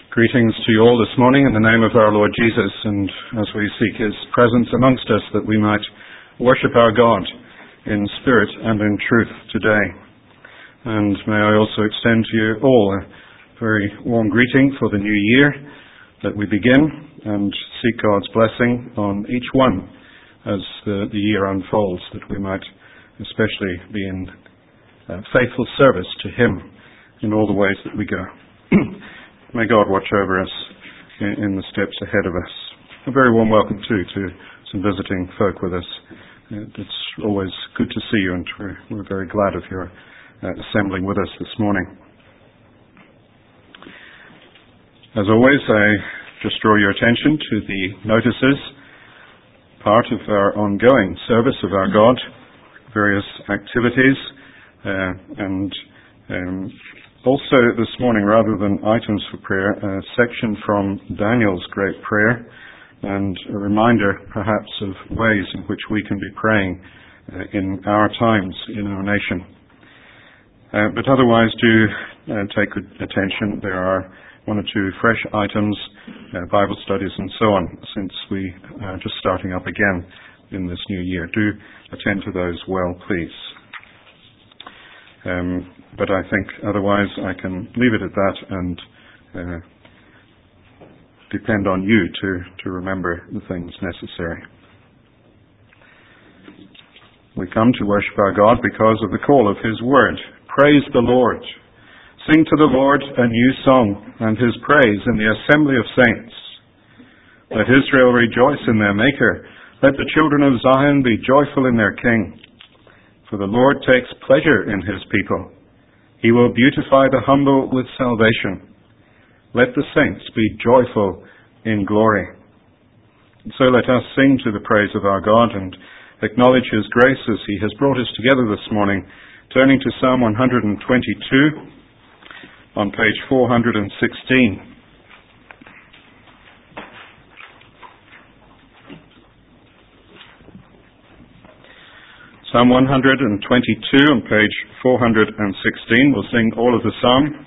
Greetings to you all this morning in the name of our Lord Jesus, and as we seek His presence amongst us, that we might worship our God in spirit and in truth today. And may I also extend to you all a very warm greeting for the new year that we begin, and seek God's blessing on each one as the year unfolds, that we might especially be in faithful service to Him in all the ways that we go. May God watch over us in the steps ahead of us. A very warm welcome too to some visiting folk with us. It's always good to see you, and we're very glad of your assembling with us this morning. As always, I just draw your attention to the notices, part of our ongoing service of our God, various activities, and also this morning, rather than items for prayer, a section from Daniel's great prayer, and a reminder perhaps of ways in which we can be praying in our times, in our nation. But otherwise, do take good attention. There are one or two fresh items, Bible studies and so on, since we are just starting up again in this new year. Do attend to those well, please. But I think otherwise I can leave it at that and depend on you to remember the things necessary. We come to worship our God because of the call of His Word. Praise the Lord. Sing to the Lord a new song, and His praise in the assembly of saints. Let Israel rejoice in their Maker. Let the children of Zion be joyful in their King. For the Lord takes pleasure in His people. He will beautify the humble with salvation. Let the saints be joyful in glory. And so let us sing to the praise of our God and acknowledge His grace as He has brought us together this morning, turning to Psalm 122 on page 416. Psalm 122 on page 416. We'll sing all of the psalm.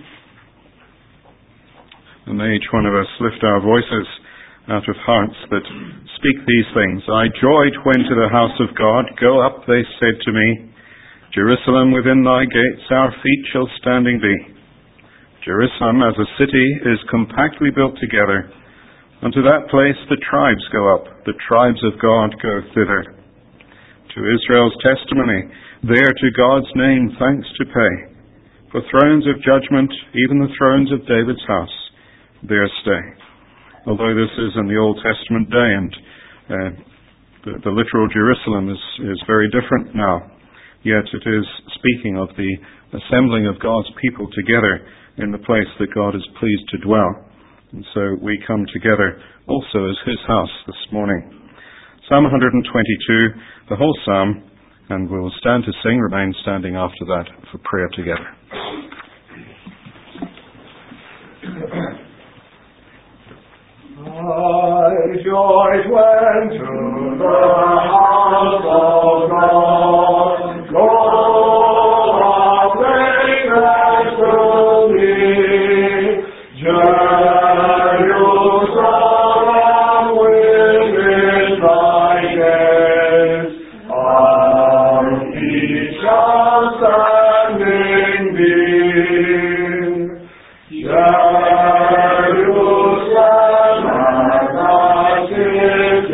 And may each one of us lift our voices out of hearts that speak these things. I joyed when to the house of God. Go up, they said to me. Jerusalem, within thy gates our feet shall standing be. Jerusalem as a city is compactly built together. Unto that place the tribes go up. The tribes of God go thither. To Israel's testimony, there to God's name thanks to pay. For thrones of judgment, even the thrones of David's house, there stay. Although this is in the Old Testament day, and the literal Jerusalem is very different now, yet it is speaking of the assembling of God's people together in the place that God is pleased to dwell. And so we come together also as His house this morning. Psalm 122, the whole psalm, and we'll stand to sing, remain standing after that for prayer together. I joyed when to the house of God, go up, they thanks to me, Jerusalem within thy gates, our feet shall standing be. Jerusalem as a city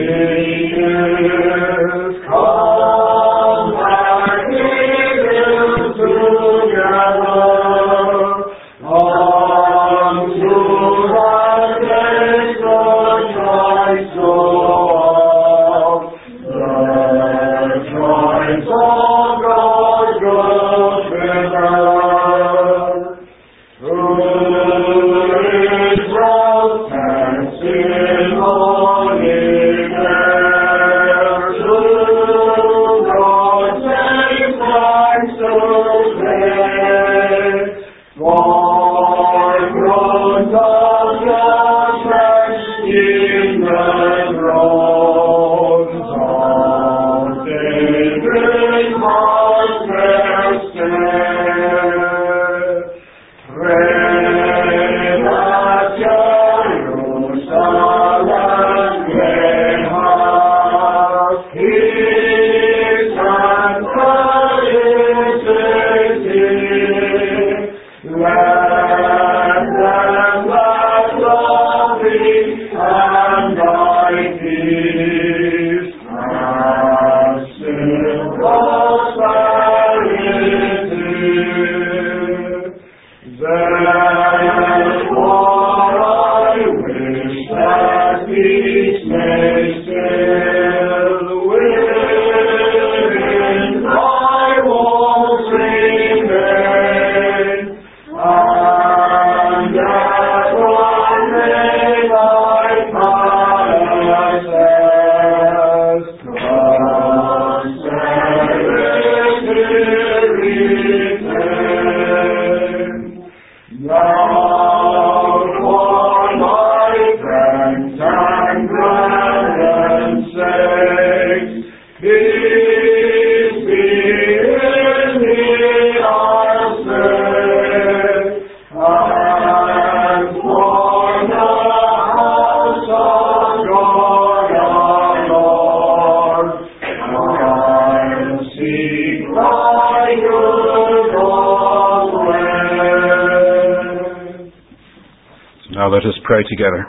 Now let us pray together.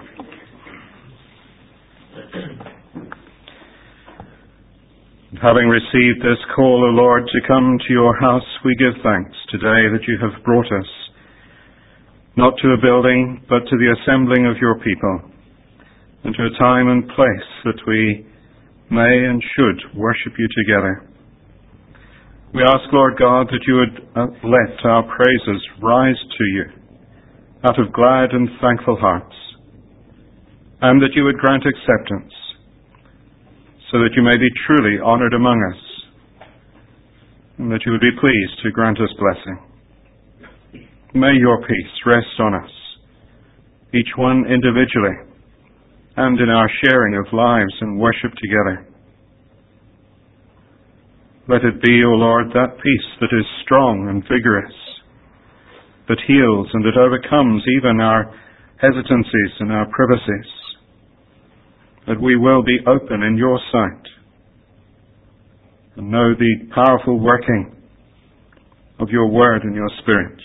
Having received this call, O Lord, to come to your house, we give thanks today that you have brought us, not to a building, but to the assembling of your people, and to a time and place that we may and should worship you together. We ask, Lord God, that you would let our praises rise to you out of glad and thankful hearts, and that you would grant acceptance, so that you may be truly honored among us, and that you would be pleased to grant us blessing. May your peace rest on us, each one individually, and in our sharing of lives and worship together. Let it be, O Lord, that peace that is strong and vigorous, that heals and that overcomes even our hesitancies and our privacies, that we will be open in your sight and know the powerful working of your word and your spirit.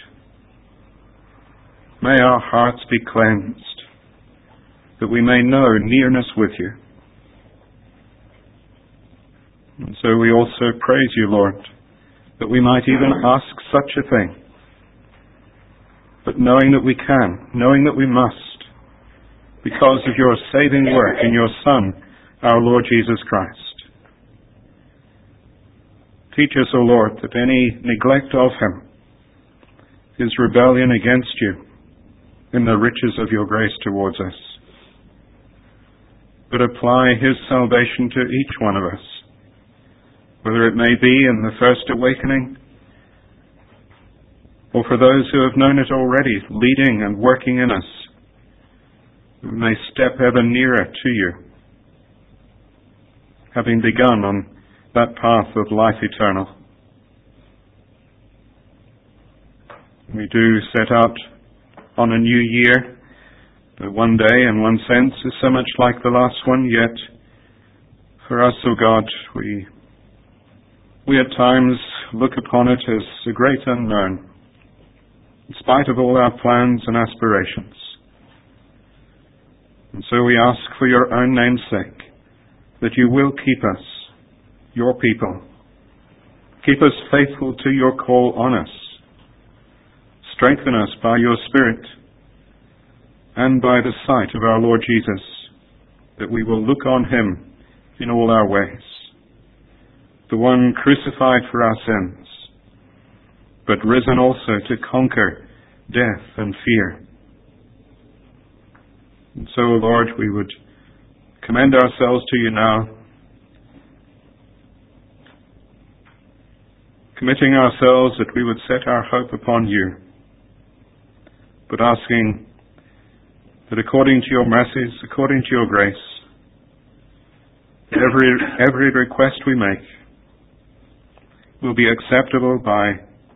May our hearts be cleansed, that we may know nearness with you. And so we also praise you, Lord, that we might even ask such a thing, but knowing that we can, knowing that we must, because of your saving work in your Son, our Lord Jesus Christ. Teach us, O Lord, that any neglect of him is rebellion against you in the riches of your grace towards us. But apply his salvation to each one of us, whether it may be in the first awakening, or for those who have known it already, leading and working in us, we may step ever nearer to you, having begun on that path of life eternal. We do set out on a new year, but one day, in one sense, is so much like the last one, yet for us, O God, we at times look upon it as a great unknown, in spite of all our plans and aspirations. And so we ask for your own name's sake that you will keep us, your people. Keep us faithful to your call on us. Strengthen us by your Spirit and by the sight of our Lord Jesus, that we will look on him in all our ways, the one crucified for our sins, but risen also to conquer death and fear. And so, Lord, we would commend ourselves to you now, committing ourselves that we would set our hope upon you, but asking that according to your mercies, according to your grace, every request we make will be acceptable by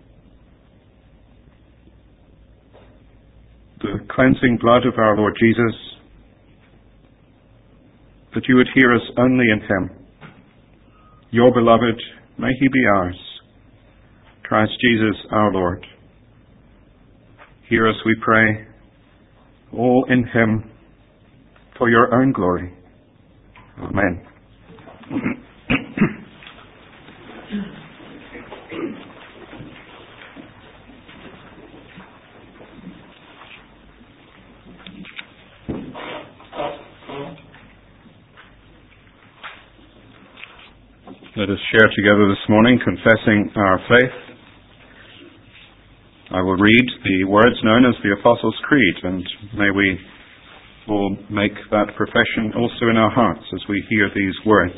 the cleansing blood of our Lord Jesus, that you would hear us only in him. Your beloved, may he be ours. Christ Jesus our Lord. Hear us, we pray, all in him, for your own glory. Amen. Let us share together this morning, confessing our faith. I will read the words known as the Apostles' Creed, and may we all make that profession also in our hearts as we hear these words.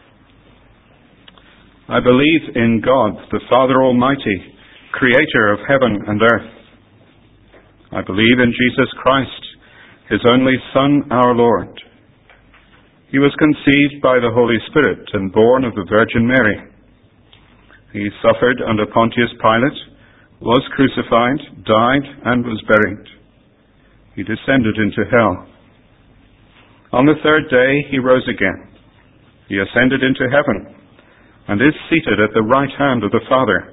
I believe in God, the Father Almighty, creator of heaven and earth. I believe in Jesus Christ, his only Son, our Lord. He was conceived by the Holy Spirit and born of the Virgin Mary. He suffered under Pontius Pilate, was crucified, died, and was buried. He descended into hell. On the third day he rose again. He ascended into heaven and is seated at the right hand of the Father.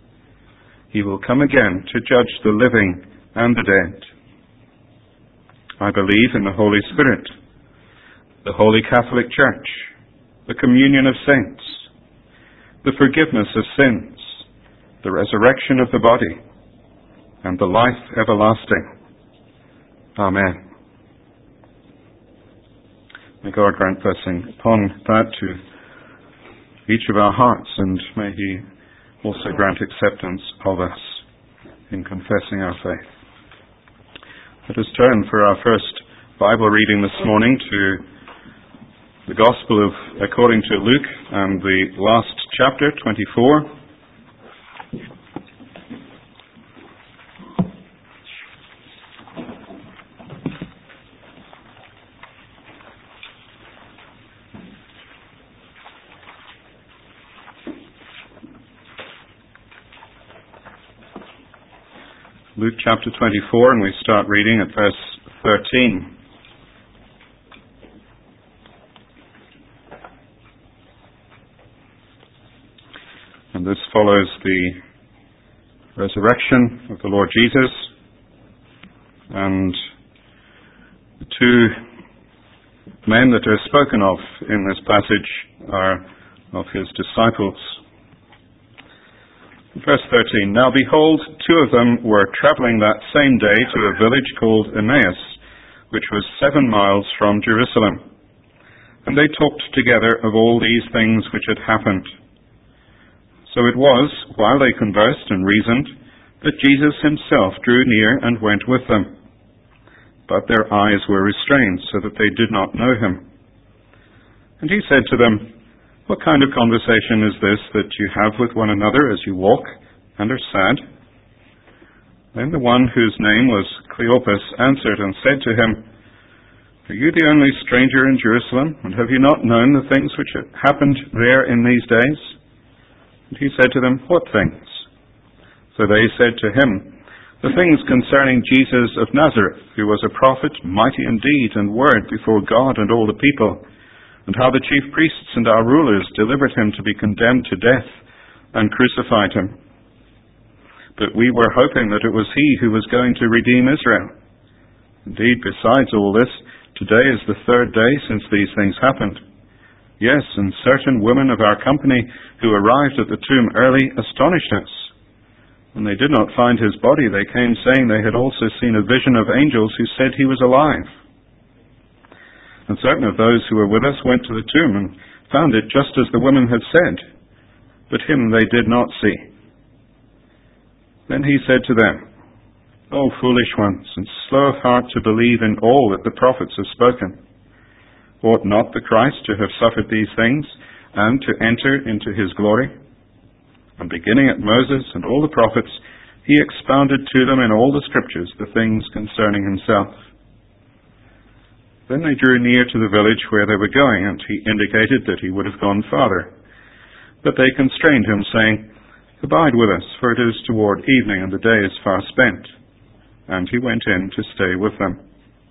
He will come again to judge the living and the dead. I believe in the Holy Spirit, the Holy Catholic Church, the communion of saints, the forgiveness of sins, the resurrection of the body, and the life everlasting. Amen. May God grant blessing upon that to each of our hearts, and may He also grant acceptance of us in confessing our faith. Let us turn for our first Bible reading this morning to the Gospel according to Luke and the last chapter, 24. Luke chapter 24, and we start reading at verse 13. And this follows the resurrection of the Lord Jesus, and the two men that are spoken of in this passage are of his disciples. Verse 13, Now behold, two of them were traveling that same day to a village called Emmaus, which was 7 miles from Jerusalem. And they talked together of all these things which had happened. So it was, while they conversed and reasoned, that Jesus himself drew near and went with them. But their eyes were restrained, so that they did not know him. And he said to them, What kind of conversation is this that you have with one another as you walk and are sad? Then the one whose name was Cleopas answered and said to him, Are you the only stranger in Jerusalem, and have you not known the things which have happened there in these days? And he said to them, What things? So they said to him, The things concerning Jesus of Nazareth, who was a prophet, mighty in deed and word before God and all the people, and how the chief priests and our rulers delivered him to be condemned to death and crucified him. But we were hoping that it was he who was going to redeem Israel. Indeed, besides all this, today is the 3rd day since these things happened. Yes, and certain women of our company who arrived at the tomb early astonished us. When they did not find his body, they came saying they had also seen a vision of angels who said he was alive. And certain of those who were with us went to the tomb and found it just as the women had said, but him they did not see. Then he said to them, O foolish ones, and slow of heart to believe in all that the prophets have spoken. Ought not the Christ to have suffered these things, and to enter into his glory? And beginning at Moses and all the prophets, he expounded to them in all the scriptures the things concerning himself. Then they drew near to the village where they were going, and he indicated that he would have gone farther. But they constrained him, saying, Abide with us, for it is toward evening, and the day is far spent. And he went in to stay with them.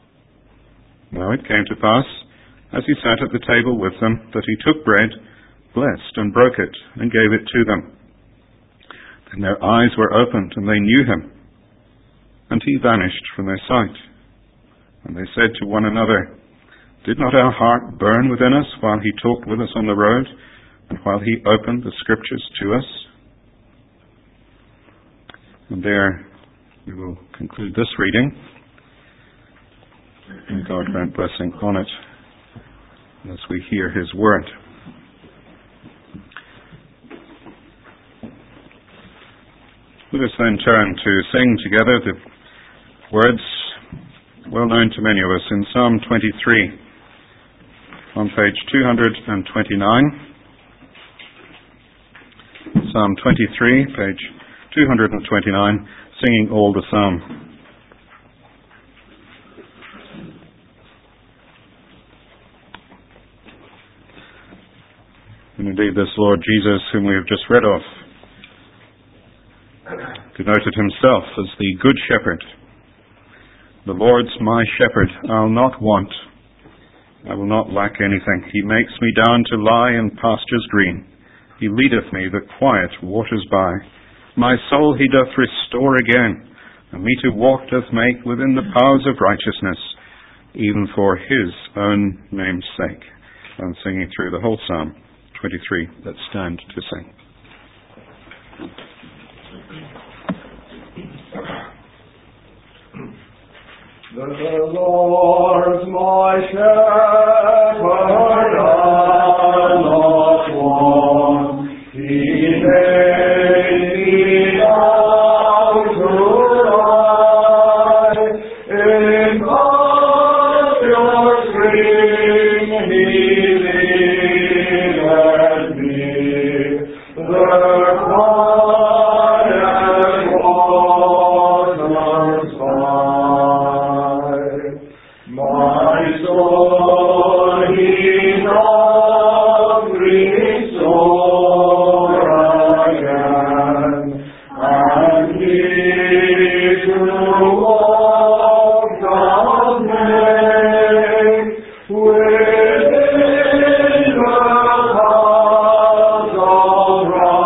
Now it came to pass, as he sat at the table with them, that he took bread, blessed and broke it, and gave it to them. Then their eyes were opened, and they knew him. And he vanished from their sight. And they said to one another, Did not our heart burn within us while he talked with us on the road, and while he opened the scriptures to us? And there we will conclude this reading. May God grant blessing on it as we hear his word. Let us then turn to sing together the words well known to many of us in Psalm 23 on page 229. Psalm 23, page 229, singing all the psalm. And indeed, this Lord Jesus, whom we have just read of, denoted himself as the Good Shepherd. The Lord's my shepherd, I'll not want. I will not lack anything. He makes me down to lie in pastures green. He leadeth me the quiet waters by. My soul he doth restore again, and me to walk doth make within the paths of righteousness, even for his own name's sake. I'm singing through the whole Psalm 23. Let's stand to sing. The Lord's my shepherd, I'll not want. He made me down to lie in pasture green. He leadeth me. The quiet waters by. My soul, He doth restore again, and He to walk doth make within the paths of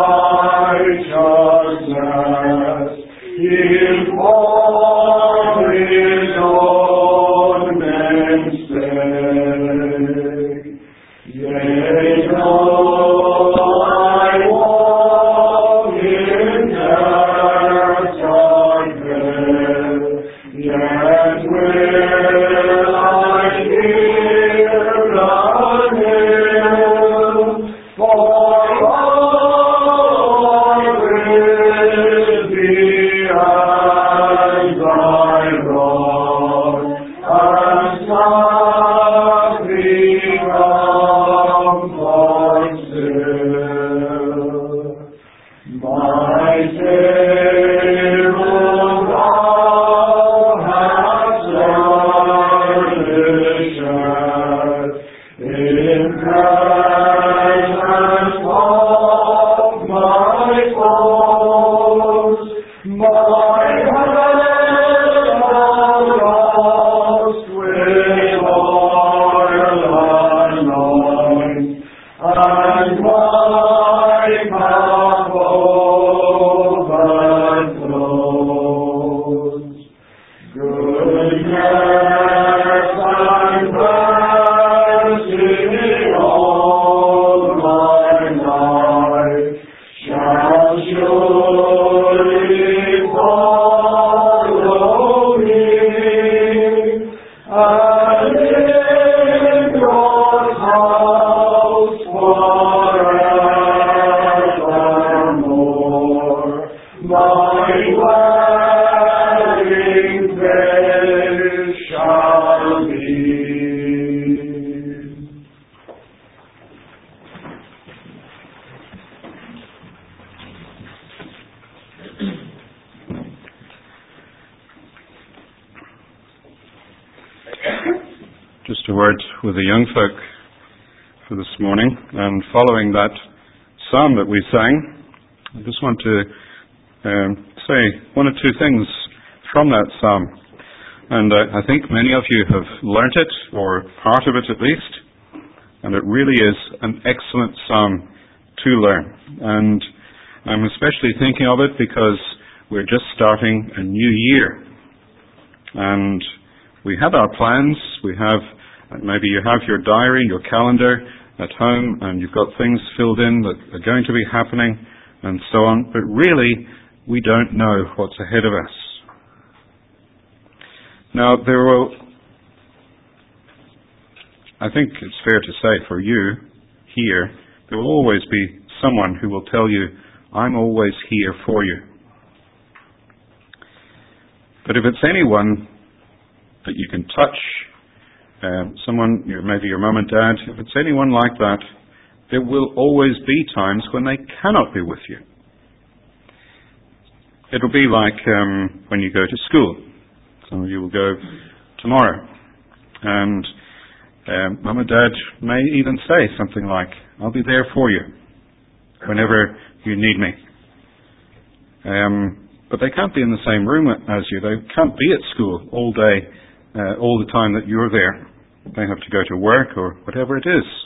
righteousness. He'll for His own name's sake. Yea, though I walk in death's dark vale, yet will I fear none ill, for all will be as thy rod, and not be comfort still. My Savior, thou hast nourished in presence of my foes. My head thou dost with oil anoint, and my cup overflows. Goodness and mercy all my life shall surely follow me, and in your house forevermore my dwelling place shall be. Just a word with the young folk for this morning, and following that psalm that we sang, I just want to say one or two things from that psalm. And I think many of you have learnt it, or part of it at least, and it really is an excellent psalm to learn. And I'm especially thinking of it because we're just starting a new year. And we have our plans, maybe you have your diary, your calendar at home, and you've got things filled in that are going to be happening, and so on. But really, we don't know what's ahead of us. Now, I think it's fair to say for you here, there will always be someone who will tell you, I'm always here for you. But if it's anyone that you can touch, someone, maybe your mum and dad, if it's anyone like that, there will always be times when they cannot be with you. It'll be like when you go to school. Some of you will go tomorrow. And mum and dad may even say something like, I'll be there for you whenever you need me. But they can't be in the same room as you. They can't be at school all day, all the time that you're there. They have to go to work or whatever it is.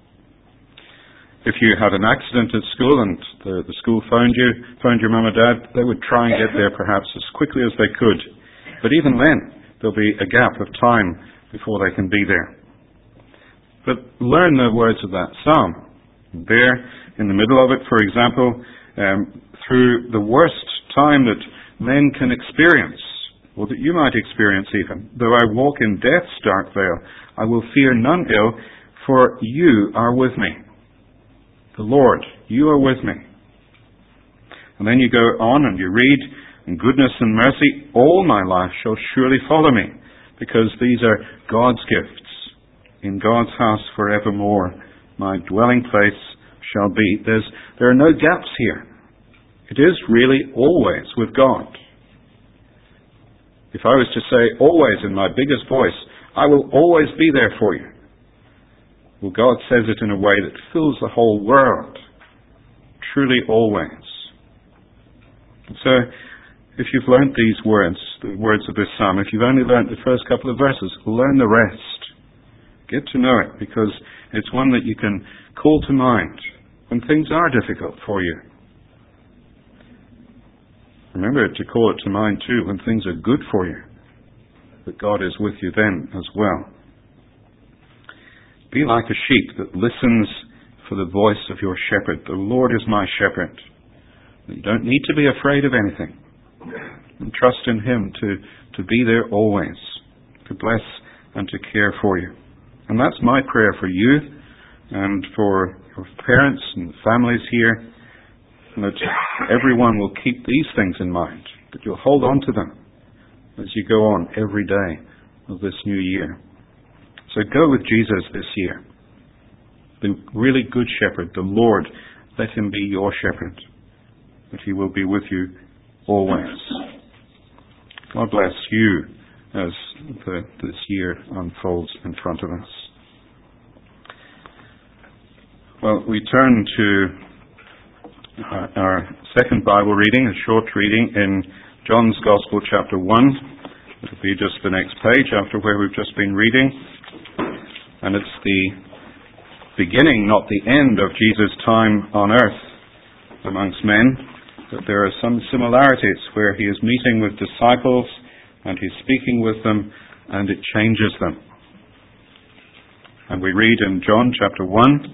If you had an accident at school and the school phoned your mum and dad, they would try and get there perhaps as quickly as they could. But even then, there'll be a gap of time before they can be there. But learn the words of that psalm. There, in the middle of it, for example, through the worst time that men can experience, or that you might experience even, though I walk in death's dark vale, I will fear none ill, for you are with me. The Lord, you are with me. And then you go on and you read, and goodness and mercy all my life shall surely follow me, because these are God's gifts. In God's house forevermore, my dwelling place shall be. There are no gaps here. It is really always with God. If I was to say always in my biggest voice, I will always be there for you. Well, God says it in a way that fills the whole world. Truly always. So, if you've learnt these words, the words of this psalm, if you've only learnt the first couple of verses, learn the rest. Get to know it, because it's one that you can call to mind when things are difficult for you. Remember to call it to mind too when things are good for you, that God is with you then as well. Be like a sheep that listens for the voice of your shepherd. The Lord is my shepherd. You don't need to be afraid of anything. And trust in Him to be there always, to bless and to care for you. And that's my prayer for you and for your parents and families here, that everyone will keep these things in mind, that you'll hold on to them as you go on every day of this new year. So go with Jesus this year. The really good shepherd, the Lord, let Him be your shepherd, that He will be with you always. God bless you as this year unfolds in front of us. Well, we turn to our second Bible reading, a short reading in John's Gospel, chapter 1. It'll be just the next page after where we've just been reading. And it's the beginning, not the end, of Jesus' time on earth amongst men. But there are some similarities where He is meeting with disciples and He's speaking with them, and it changes them. And we read in John chapter 1,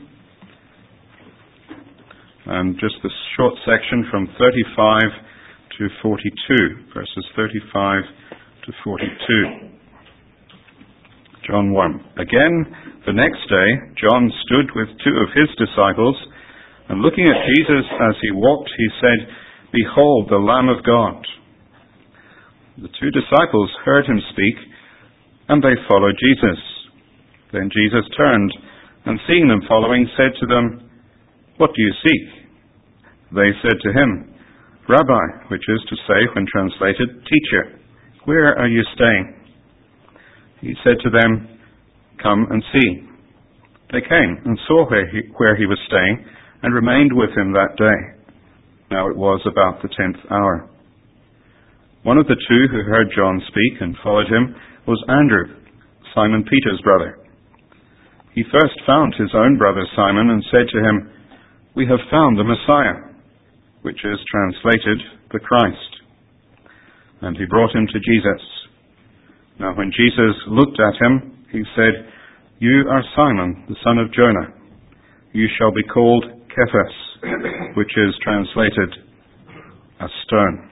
and just this short section from 35 to 42, verses 35 to 42. John 1. Again, the next day, John stood with two of his disciples, and looking at Jesus as He walked, he said, "Behold, the Lamb of God." The two disciples heard Him speak, and they followed Jesus. Then Jesus turned, and seeing them following, said to them, "What do you seek?" They said to Him, "Rabbi," which is to say, when translated, "Teacher, where are you staying?" He said to them, "Come and see." They came and saw where he was staying, and remained with Him that day. Now it was about the 10th hour. One of the two who heard John speak and followed Him was Andrew, Simon Peter's brother. He first found his own brother Simon and said to him, "We have found the Messiah," which is translated, the Christ. And he brought him to Jesus. Now when Jesus looked at him, He said, "You are Simon, the son of Jonah. You shall be called Cephas," which is translated, a stone.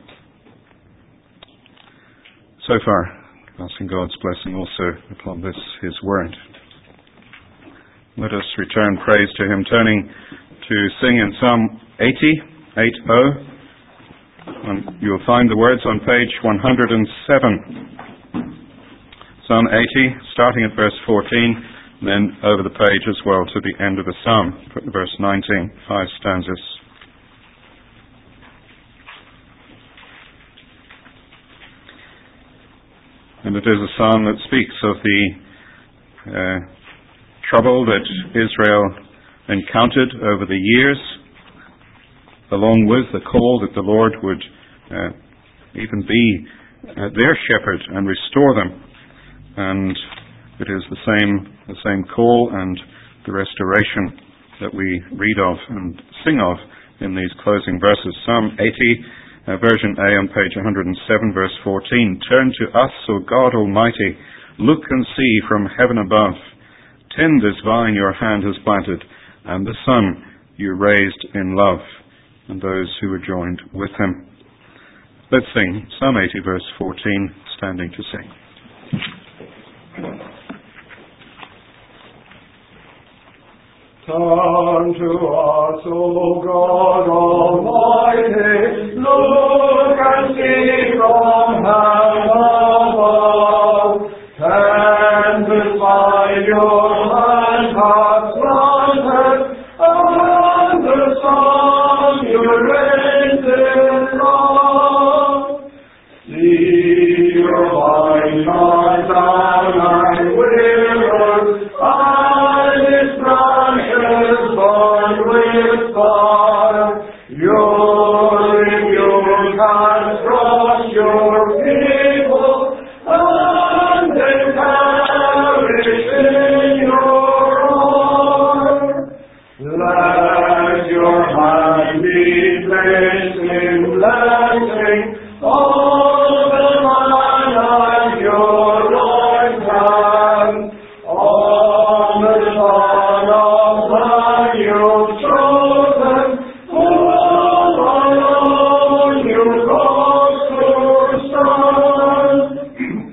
So far, asking God's blessing also upon this, His word. Let us return praise to Him, turning to sing in Psalm 80, 80. And you'll find the words on page 107. Psalm 80, starting at verse 14, and then over the page as well to the end of the psalm, verse 19, 5 stanzas. And it is a psalm that speaks of the trouble that Israel encountered over the years, along with the call that the Lord would even be their shepherd and restore them. And it is the same call and the restoration that we read of and sing of in these closing verses. Psalm 80, version A on page 107, verse 14. "Turn to us, O God Almighty, Look and see from heaven above. Tend this vine your hand has planted, and the Son you raised in love, and those who were joined with him. Let's sing Psalm 80, verse 14, standing to sing. Turn to us, O God Almighty, look and see from heaven above. And beside your hand hath planted, and the Son you raised in love. See your vine shine down and wither, and its branches burn with fire. Your rebuke has crushed your people, and they perish in your arm. Let your hand be placed in blessing on the man at your right hand, on the Son of Man you've chosen, who alone you cause to stand.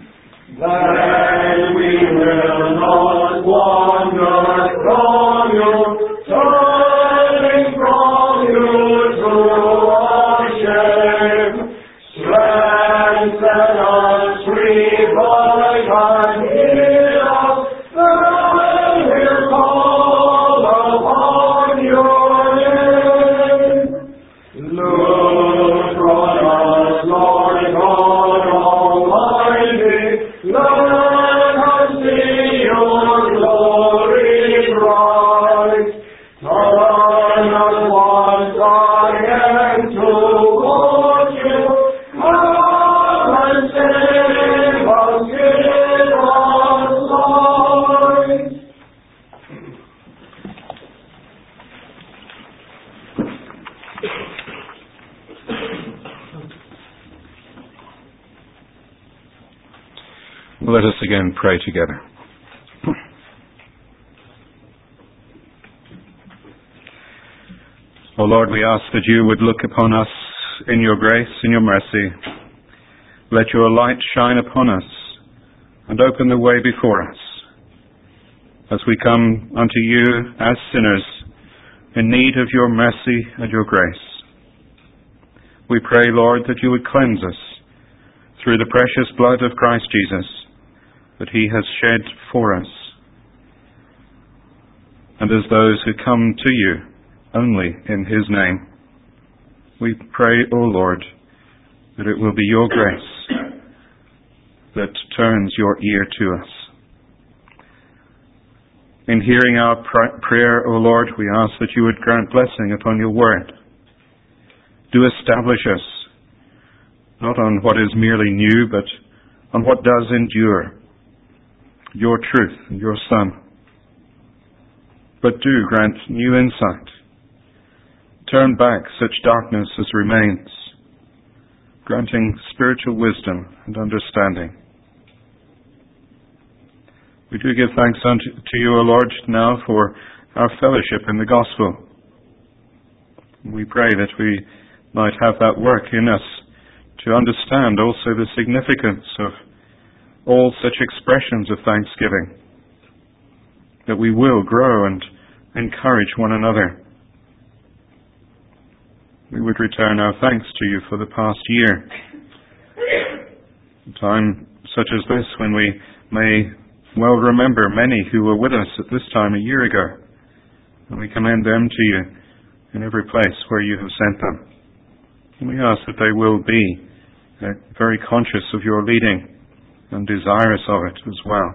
Then we will not wander from you, turning from you to our shame. Strengthen us, revive and heal us, then we'll call upon your name. Look on us, Lord God Almighty, let us see your glory bright. Turn us once again toward you, come and save us, give us light. Let us again pray together. O Lord, we ask that you would look upon us in your grace and your mercy. Let your light shine upon us and open the way before us as we come unto you as sinners in need of your mercy and your grace. We pray, Lord, that you would cleanse us through the precious blood of Christ Jesus that he has shed for us. And as those who come to you only in his name, we pray, O Lord, that it will be your grace that turns your ear to us. In hearing our prayer, O Lord, we ask that you would grant blessing upon your word. Do establish us, not on what is merely new, but on what does endure, your truth and your Son. But do grant new insight. Turn back such darkness as remains, granting spiritual wisdom and understanding. We do give thanks to you, O Lord, now for our fellowship in the gospel. We pray that we might have that work in us to understand also the significance of all such expressions of thanksgiving, that we will grow and encourage one another. We would return our thanks to you for the past year, a time such as this when we may well remember many who were with us at this time a year ago, and we commend them to you in every place where you have sent them. And we ask that they will be very conscious of your leading and desirous of it as well.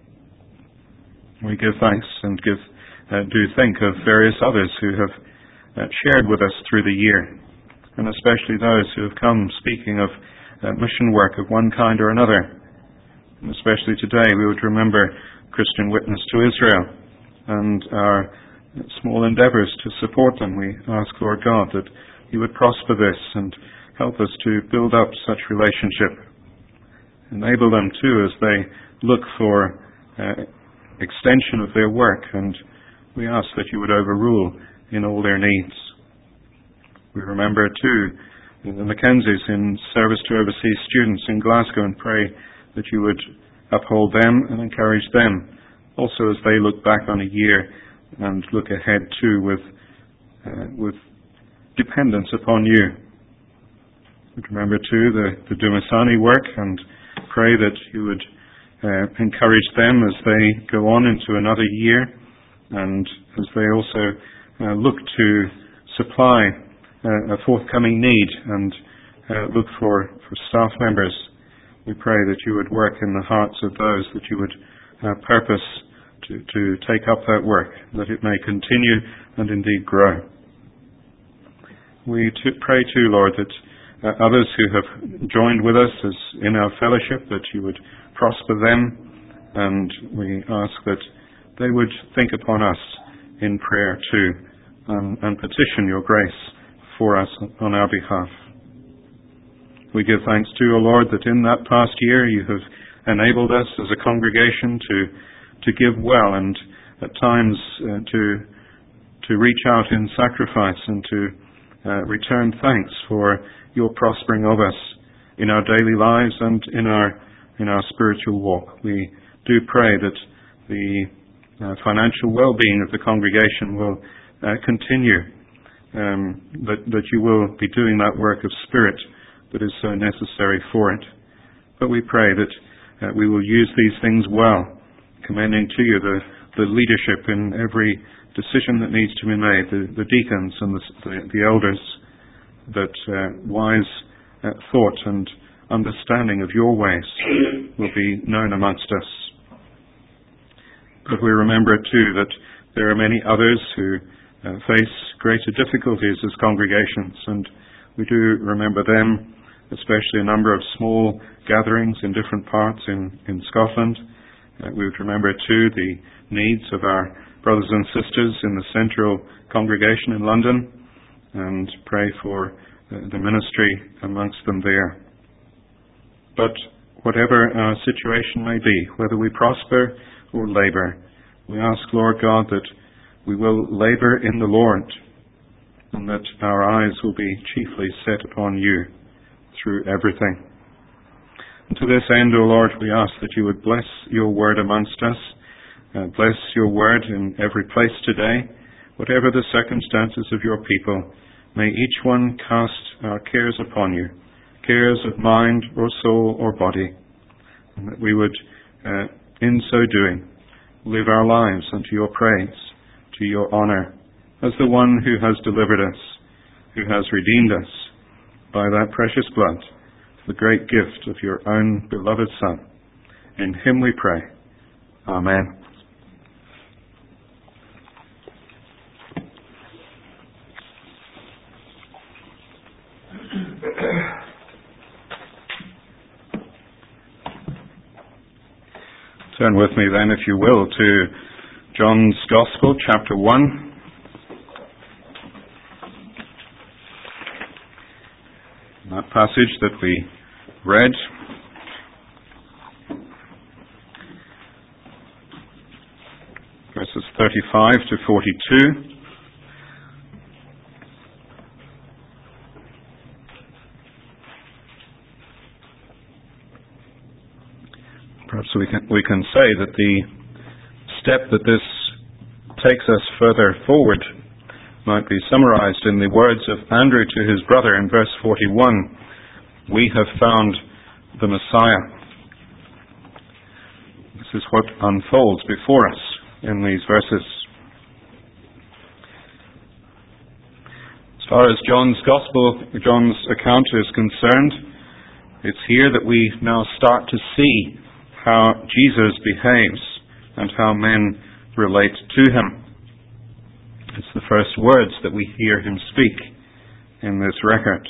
We give thanks and do think of various others who have shared with us through the year, and especially those who have come speaking of mission work of one kind or another. And especially today we would remember Christian Witness to Israel and our small endeavours to support them. We ask, Lord God, that you would prosper this and help us to build up such relationship Enable them too as they look for extension of their work, and we ask that you would overrule in all their needs. We remember too the Mackenzies in service to overseas students in Glasgow, and pray that you would uphold them and encourage them also as they look back on a year and look ahead too with dependence upon you. We remember too the Dumasani work, and pray that you would encourage them as they go on into another year, and as they also look to supply a forthcoming need and look for staff members. We pray that you would work in the hearts of those, that you would purpose to take up that work, that it may continue and indeed grow. We pray too, Lord, that others who have joined with us as in our fellowship, that you would prosper them, and we ask that they would think upon us in prayer too, and petition your grace for us on our behalf. We give thanks to you, O Lord, that in that past year you have enabled us as a congregation to give well, and at times to reach out in sacrifice and to return thanks for your prospering of us in our daily lives and in our spiritual walk. We do pray that the financial well-being of the congregation will continue, that you will be doing that work of spirit that is so necessary for it. But we pray that we will use these things well, commending to you the leadership in every decision that needs to be made, the deacons and the elders, that wise thought and understanding of your ways will be known amongst us. But we remember too that there are many others who face greater difficulties as congregations, and we do remember them, especially a number of small gatherings in different parts in Scotland. We would remember too the needs of our brothers and sisters in the central congregation in London, and pray for the ministry amongst them there. But whatever our situation may be, whether we prosper or labour, we ask, Lord God, that we will labour in the Lord, and that our eyes will be chiefly set upon you through everything. And to this end, O Lord, we ask that you would bless your word amongst us, bless your word in every place today. Whatever the circumstances of your people, may each one cast our cares upon you, cares of mind or soul or body, and that we would, in so doing, live our lives unto your praise, to your honour, as the one who has delivered us, who has redeemed us by that precious blood, the great gift of your own beloved Son. In him we pray. Amen. Turn with me then, if you will, to John's Gospel, chapter 1. That passage that we read. Verses 35 to 42. Perhaps we can say that the step that this takes us further forward might be summarized in the words of Andrew to his brother in verse 41. We have found the Messiah. This is what unfolds before us in these verses. As far as John's account is concerned, it's here that we now start to see how Jesus behaves and how men relate to him. It's the first words that we hear him speak in this record.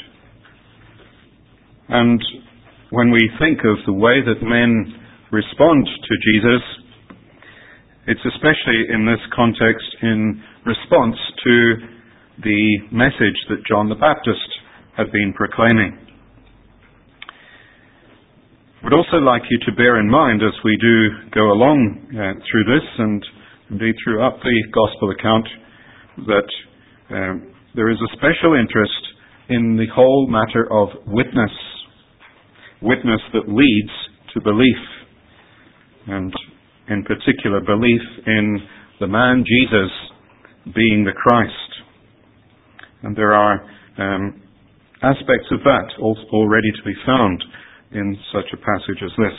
And when we think of the way that men respond to Jesus, it's especially in this context in response to the message that John the Baptist had been proclaiming. would also like you to bear in mind as we do go along through this, and indeed throughout the Gospel account, that there is a special interest in the whole matter of witness. Witness that leads to belief, and in particular belief in the man Jesus being the Christ. And there are aspects of that already to be found in such a passage as this.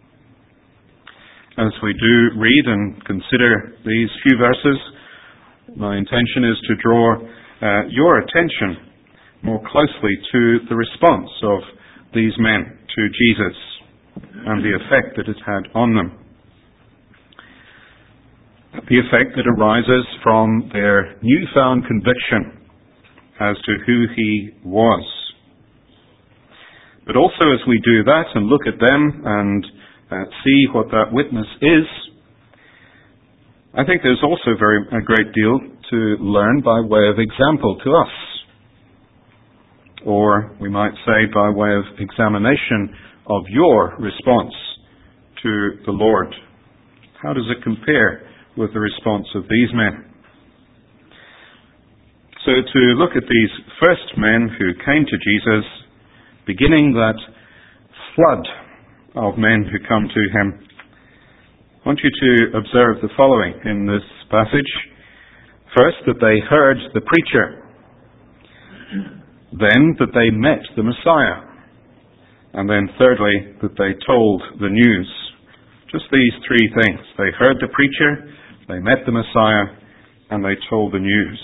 As we do read and consider these few verses, my intention is to draw your attention more closely to the response of these men to Jesus and the effect that it had on them. The effect that arises from their newfound conviction as to who he was. But also as we do that and look at them and see what that witness is, I think there's also a great deal to learn by way of example to us. Or we might say by way of examination of your response to the Lord. How does it compare with the response of these men? So to look at these first men who came to Jesus, beginning that flood of men who come to him, I want you to observe the following in this passage. First, that they heard the preacher. Then, that they met the Messiah. And then thirdly, that they told the news. Just these three things. They heard the preacher, they met the Messiah, and they told the news.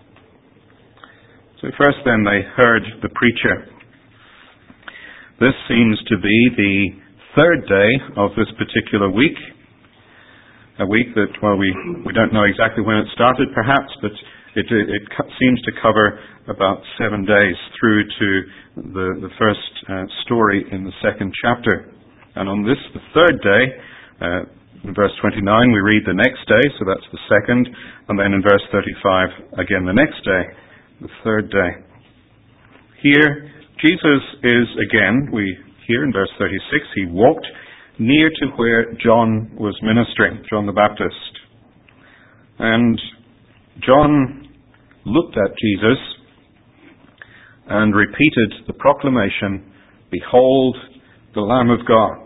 So first then, they heard the preacher. This seems to be the third day of this particular week. A week that, well, we don't know exactly when it started perhaps, but it seems to cover about 7 days through to the first story in the second chapter. And on this, the third day, in verse 29, we read the next day, so that's the second, and then in verse 35, again the next day, the third day. Here, Jesus is again, we hear in verse 36, he walked near to where John was ministering, John the Baptist. And John looked at Jesus and repeated the proclamation, "Behold, the Lamb of God."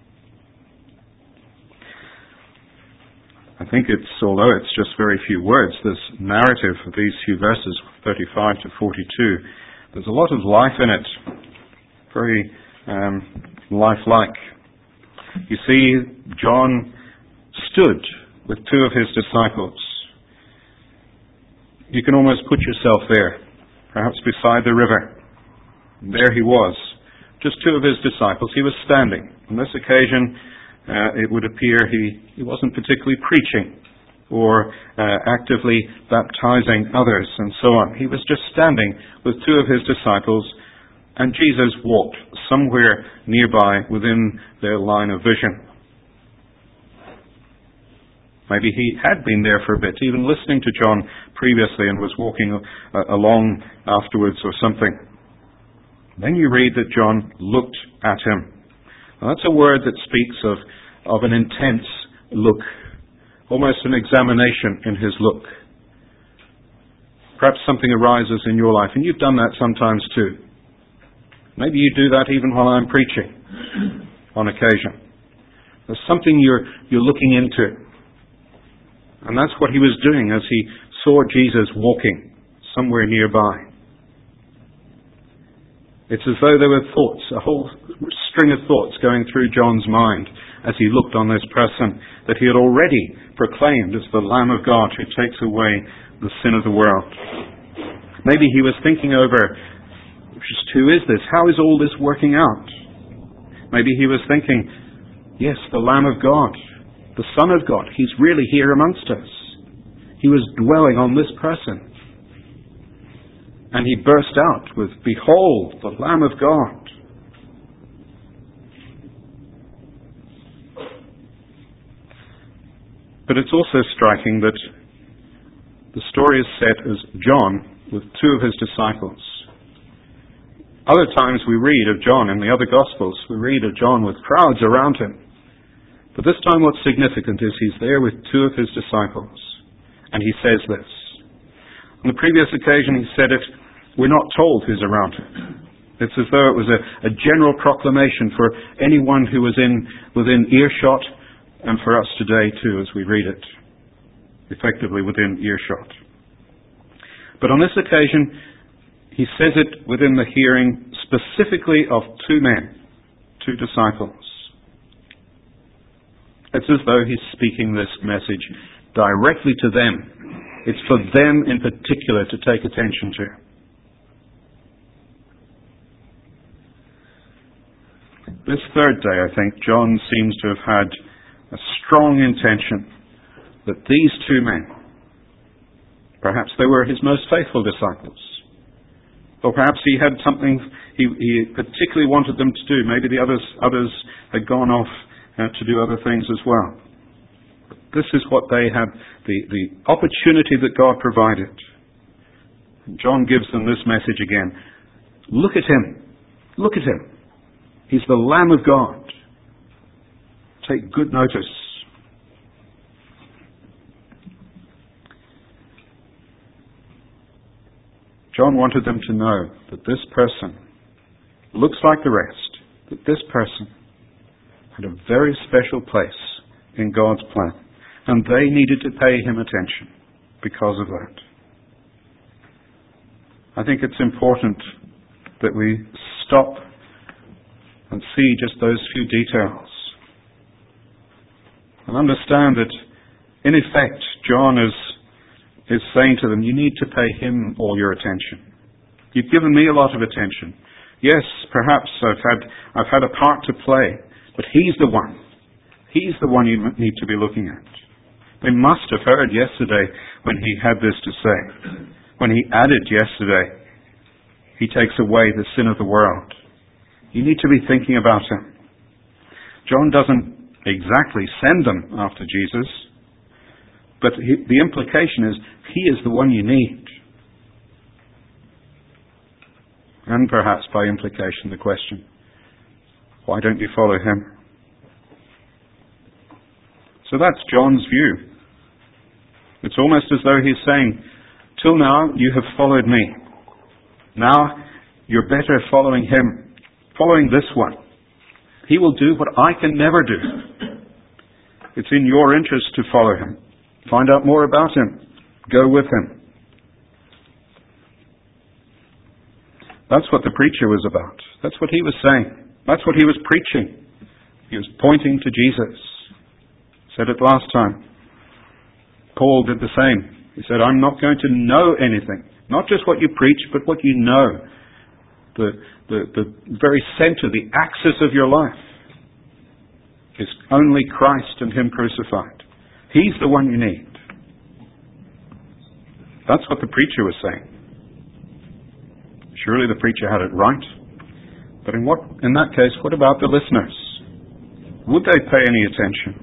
I think although it's just very few words, this narrative of these few verses, 35 to 42, there's a lot of life in it. Very lifelike. You see, John stood with two of his disciples. You can almost put yourself there, perhaps beside the river. And there he was, just two of his disciples. He was standing. On this occasion, it would appear he wasn't particularly preaching or actively baptizing others and so on. He was just standing with two of his disciples, and Jesus walked somewhere nearby within their line of vision. Maybe he had been there for a bit, even listening to John previously, and was walking along afterwards or something. Then you read that John looked at him. Now, that's a word that speaks of an intense look, almost an examination in his look. Perhaps something arises in your life, and you've done that sometimes too. Maybe you do that even while I'm preaching on occasion. There's something you're looking into. And that's what he was doing as he saw Jesus walking somewhere nearby. It's as though there were thoughts, a whole string of thoughts going through John's mind as he looked on this person that he had already proclaimed as the Lamb of God who takes away the sin of the world. Maybe he was thinking over, just who is this? How is all this working out? Maybe he was thinking, yes, the Lamb of God, the Son of God, he's really here amongst us. He was dwelling on this person. And he burst out with, "Behold, the Lamb of God." But it's also striking that the story is set as John with two of his disciples. Other times we read of John in the other Gospels. We read of John with crowds around him. But this time what's significant is he's there with two of his disciples. And he says this. On the previous occasion he said it, we're not told who's around him. It's as though it was a general proclamation for anyone who was within earshot, and for us today too as we read it, effectively within earshot. But on this occasion, he says it within the hearing specifically of two men, two disciples. It's as though he's speaking this message directly to them. It's for them in particular to take attention to. This third day, I think, John seems to have had a strong intention that these two men, perhaps they were his most faithful disciples, or perhaps he had something he particularly wanted them to do. Maybe the others had gone off to do other things as well. But this is what they had, the opportunity that God provided. And John gives them this message again. Look at him. Look at him. He's the Lamb of God. Take good notice. John wanted them to know that this person looks like the rest, that this person had a very special place in God's plan, and they needed to pay him attention because of that. I think it's important that we stop and see just those few details and understand that, in effect, John is saying to them, you need to pay him all your attention. You've given me a lot of attention. Yes, perhaps I've had a part to play, but he's the one. He's the one you need to be looking at. They must have heard yesterday when he had this to say. When he added yesterday, he takes away the sin of the world. You need to be thinking about him. John doesn't exactly send them after Jesus, but the implication is he is the one you need. And perhaps by implication the question, why don't you follow him? So that's John's view. It's almost as though he's saying, till now you have followed me. Now you're better following him, following this one. He will do what I can never do. It's in your interest to follow him. Find out more about him. Go with him. That's what the preacher was about. That's what he was saying. That's what he was preaching. He was pointing to Jesus. Said it last time. Paul did the same. He said, I'm not going to know anything. Not just what you preach, but what you know. The very center, the axis of your life is only Christ and him crucified. He's the one you need. That's what the preacher was saying. Surely the preacher had it right. But in that case, what about the listeners? Would they pay any attention?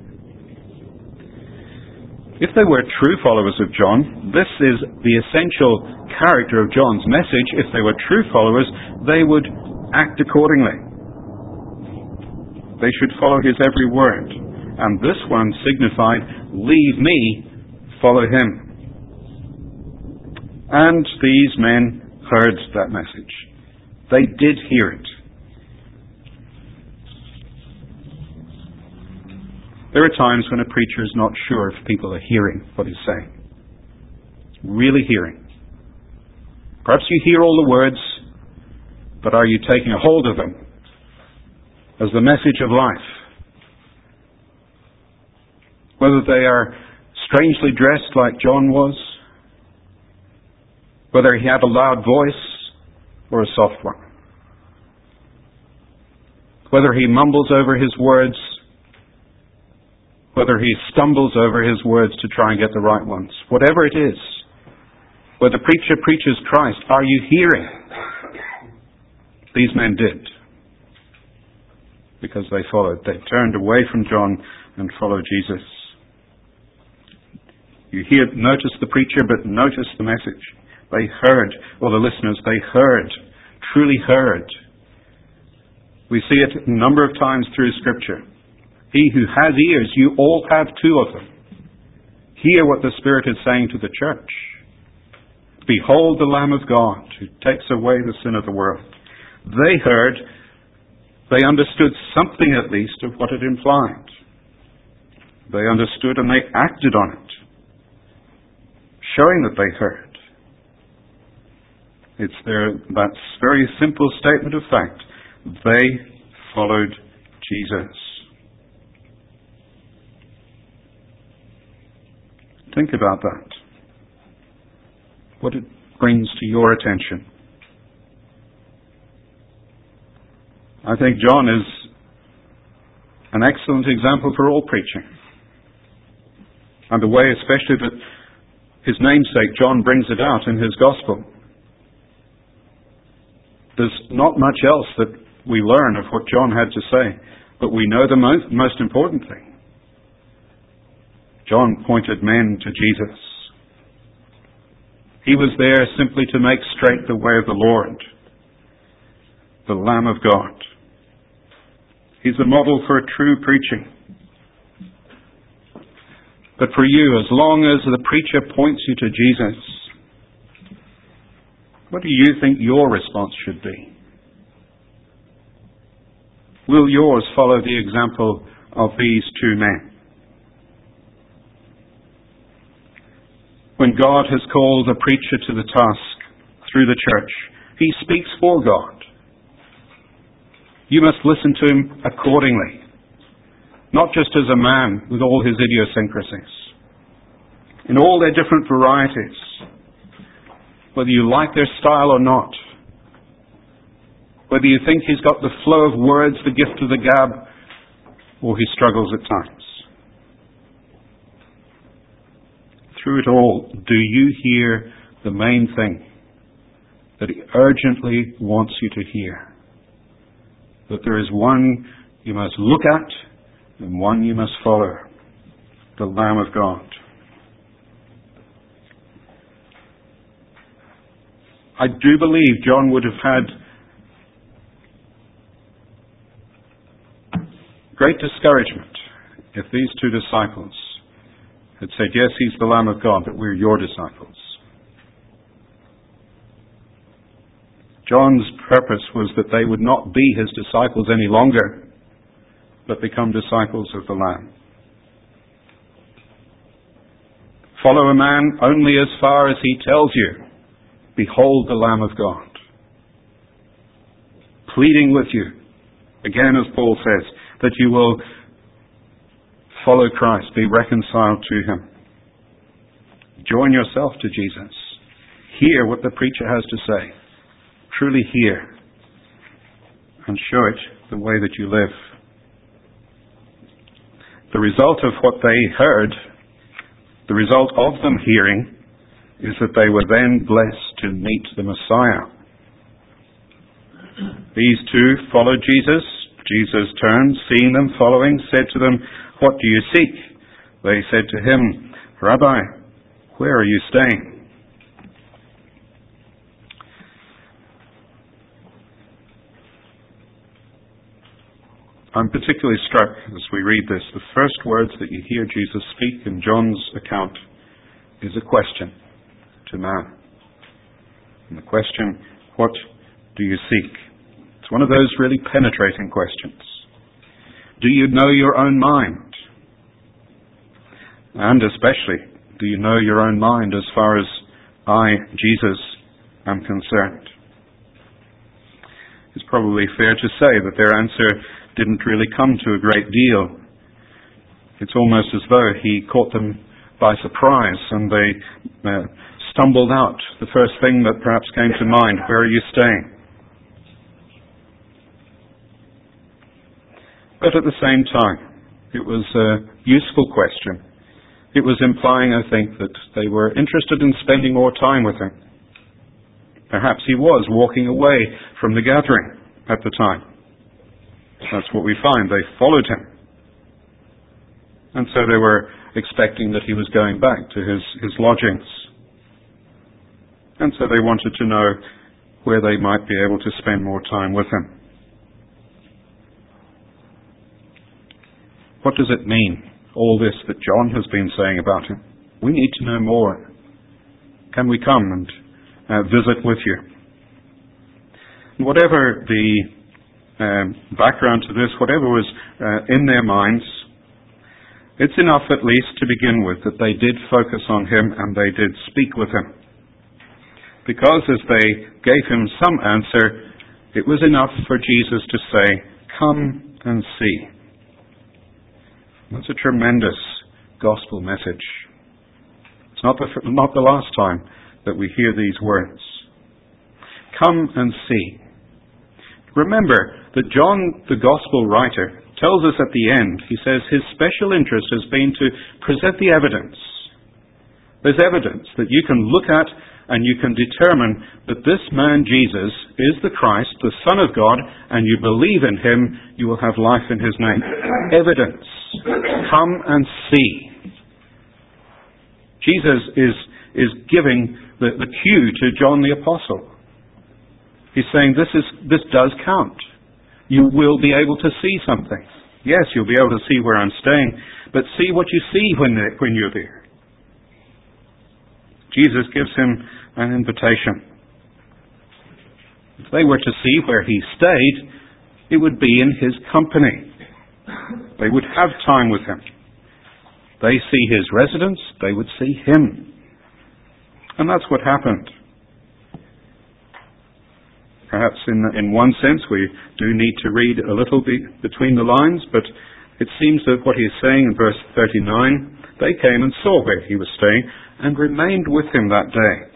If they were true followers of John, this is the essential character of John's message. If they were true followers, they would act accordingly. They should follow his every word. And this one signified, leave me, follow him. And these men heard that message. They did hear it. There are times when a preacher is not sure if people are hearing what he's saying. Really hearing. Perhaps you hear all the words, but are you taking a hold of them as the message of life? Whether they are strangely dressed like John was, whether he had a loud voice or a soft one, whether he mumbles over his words, whether he stumbles over his words to try and get the right ones, whatever it is, where the preacher preaches Christ, are you hearing? These men did, because they followed. They turned away from John and followed Jesus. You notice the preacher, but notice the message. They heard, or the listeners, they heard truly heard. We see it a number of times through Scripture. He who has ears, you all have two of them. Hear what the Spirit is saying to the church. Behold the Lamb of God who takes away the sin of the world. They heard, they understood something at least of what it implied. They understood and they acted on it, showing that they heard. It's that very simple statement of fact. They followed Jesus. Think about that. What it brings to your attention. I think John is an excellent example for all preaching. And the way especially that his namesake John brings it out in his gospel. There's not much else that we learn of what John had to say, but we know the most important thing. John pointed men to Jesus. He was there simply to make straight the way of the Lord, the Lamb of God. He's a model for true preaching. But for you, as long as the preacher points you to Jesus, what do you think your response should be? Will yours follow the example of these two men? When God has called a preacher to the task through the church, he speaks for God. You must listen to him accordingly, not just as a man with all his idiosyncrasies, in all their different varieties, whether you like their style or not, whether you think he's got the flow of words, the gift of the gab, or he struggles at times. Through it all, do you hear the main thing that he urgently wants you to hear? That there is one you must look at and one you must follow, the Lamb of God. I do believe John would have had great discouragement if these two disciples had said, yes, he's the Lamb of God, but we're your disciples. John's purpose was that they would not be his disciples any longer, but become disciples of the Lamb. Follow a man only as far as he tells you, behold the Lamb of God. Pleading with you, again as Paul says, that you will follow Christ, be reconciled to him. Join yourself to Jesus. Hear what the preacher has to say. Truly hear. And show it the way that you live. The result of what they heard, the result of them hearing, is that they were then blessed to meet the Messiah. These two followed Jesus. Jesus turned, seeing them following, said to them, what do you seek? They said to him, Rabbi, where are you staying? I'm particularly struck as we read this. The first words that you hear Jesus speak in John's account is a question to man. And the question, what do you seek? It's one of those really penetrating questions. Do you know your own mind? And especially, do you know your own mind as far as I, Jesus, am concerned? It's probably fair to say that their answer didn't really come to a great deal. It's almost as though he caught them by surprise and they stumbled out. The first thing that perhaps came to mind, where are you staying? But at the same time, it was a useful question. It was implying, I think, that they were interested in spending more time with him. Perhaps he was walking away from the gathering at the time. That's what we find. They followed him. And so they were expecting that he was going back to his lodgings. And so they wanted to know, where they might be able to spend more time with him. What does it mean, all this that John has been saying about him? We need to know more. Can we come and visit with you? And whatever the background to this, whatever was in their minds, it's enough at least to begin with that they did focus on him and they did speak with him. Because as they gave him some answer, it was enough for Jesus to say, "Come and see." That's a tremendous gospel message. It's not the last time that we hear these words. Come and see. Remember that John, the gospel writer, tells us at the end, he says his special interest has been to present the evidence. There's evidence that you can look at and you can determine that this man Jesus is the Christ, the Son of God, and you believe in him, you will have life in his name. Evidence. Come and see. Jesus is giving the cue to John the Apostle. He's saying this does count. You will be able to see something. Yes, you'll be able to see where I'm staying, but see what you see when you're there. Jesus gives him an invitation. If they were to see where he stayed, it would be in his company. They would have time with him. They see his residence, they would see him. And that's what happened. Perhaps in one sense we do need to read a little bit between the lines, but it seems that what he is saying in verse 39, they came and saw where he was staying and remained with him that day.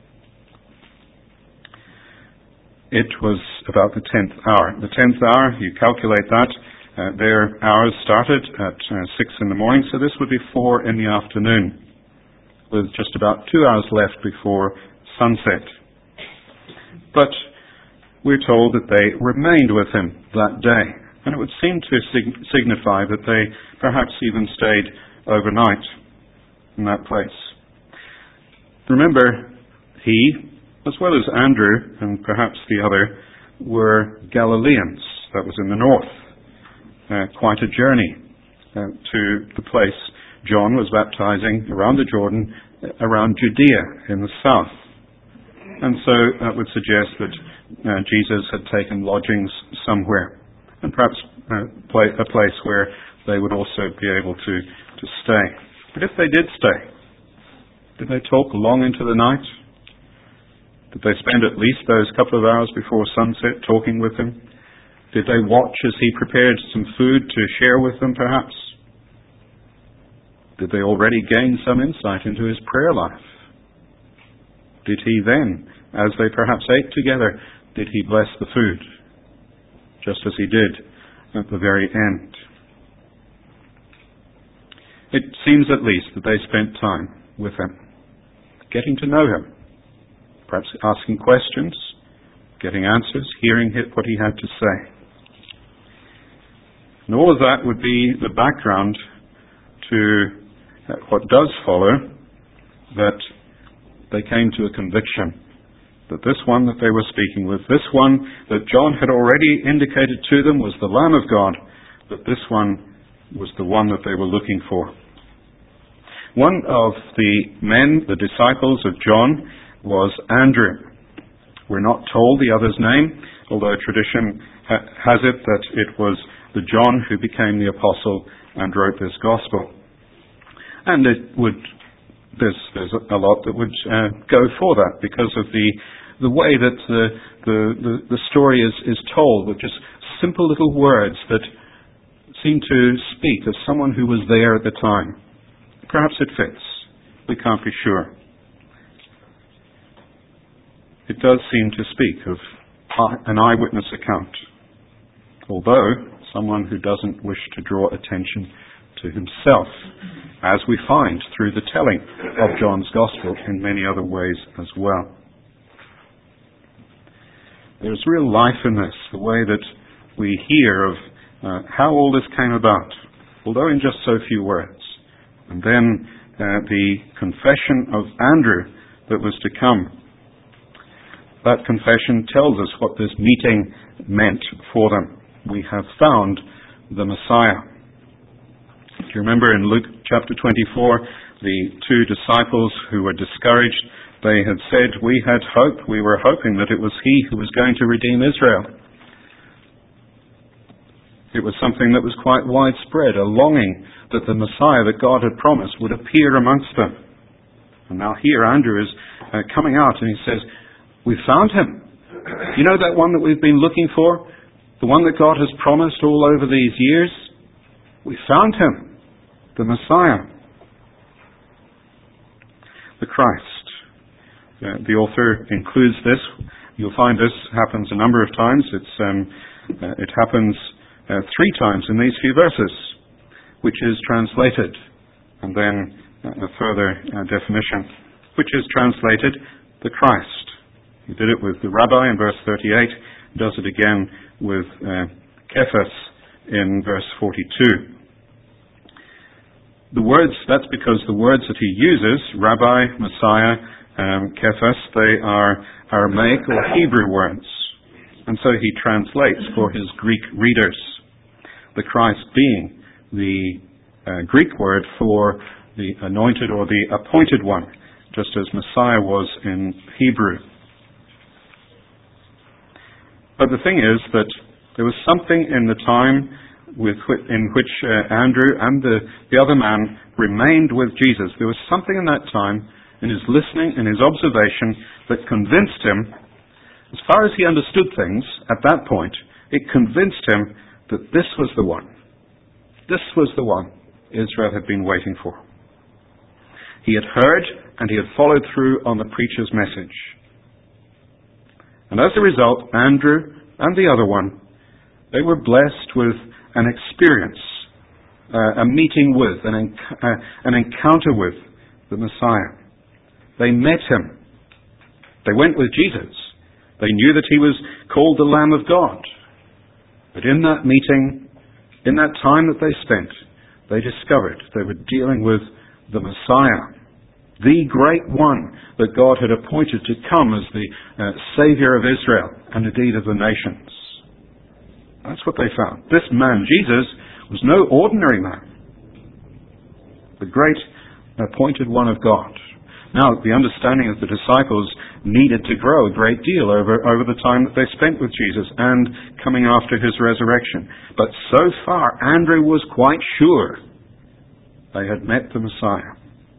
It was about the 10th hour. The 10th hour, you calculate that, their hours started at 6 in the morning, so this would be 4 in the afternoon, with just about 2 hours left before sunset. But we're told that they remained with him that day, and it would seem to signify that they perhaps even stayed overnight in that place. Remember, he, as well as Andrew and perhaps the other, were Galileans. That was in the north. Quite a journey to the place John was baptizing around the Jordan, around Judea in the south. And so that would suggest that Jesus had taken lodgings somewhere, and perhaps a place where they would also be able to stay. But if they did stay, did they talk long into the night? Did they spend at least those couple of hours before sunset talking with him? Did they watch as he prepared some food to share with them, perhaps? Did they already gain some insight into his prayer life? Did he then, as they perhaps ate together, did he bless the food, just as he did at the very end? It seems at least that they spent time with him, getting to know him, perhaps asking questions, getting answers, hearing what he had to say. And all of that would be the background to what does follow, that they came to a conviction that this one that they were speaking with, this one that John had already indicated to them was the Lamb of God, that this one was the one that they were looking for. One of the men, the disciples of John, was Andrew. We're not told the other's name, although tradition has it that it was the John who became the apostle and wrote this gospel. And there's a lot that would go for that because of the way that the story is told, with just simple little words that seem to speak of someone who was there at the time. Perhaps it fits. We can't be sure. It does seem to speak of an eyewitness account, although someone who doesn't wish to draw attention to himself, as we find through the telling of John's Gospel in many other ways as well. There's real life in this, the way that we hear of how all this came about, although in just so few words. And then the confession of Andrew that was to come. that confession tells us what this meeting meant for them. We have found the Messiah. Do you remember in Luke chapter 24, the two disciples who were discouraged, they had said, we had hope, we were hoping that it was he who was going to redeem Israel. It was something that was quite widespread, a longing that the Messiah that God had promised would appear amongst them. And now here Andrew is coming out and he says, we found him. You know that one that we've been looking for? The one that God has promised all over these years? We found him, the Messiah, the Christ. The author includes this. You'll find this happens a number of times. It happens 3 times in these few verses, which is translated, and then a further definition, which is translated the Christ. He did it with the rabbi in verse 38, does it again with Cephas in verse 42. That's because the words that he uses, rabbi, Messiah, Cephas, they are Aramaic or Hebrew words. And so he translates for his Greek readers, the Christ being the Greek word for the anointed or the appointed one, just as Messiah was in Hebrew. But the thing is that there was something in the time in which Andrew and the other man remained with Jesus. There was something in that time, in his listening, in his observation, that convinced him, as far as he understood things at that point, it convinced him that this was the one. This was the one Israel had been waiting for. He had heard and he had followed through on the preacher's message. And as a result, Andrew and the other one, they were blessed with an experience, a meeting with, an encounter with the Messiah. They met him. They went with Jesus. They knew that he was called the Lamb of God. But in that meeting, in that time that they spent, they discovered they were dealing with the Messiah, the great one that God had appointed to come as the Savior of Israel and indeed of the nations. That's what they found. This man, Jesus, was no ordinary man. The great appointed one of God. Now, the understanding of the disciples needed to grow a great deal over the time that they spent with Jesus and coming after his resurrection. But so far, Andrew was quite sure they had met the Messiah.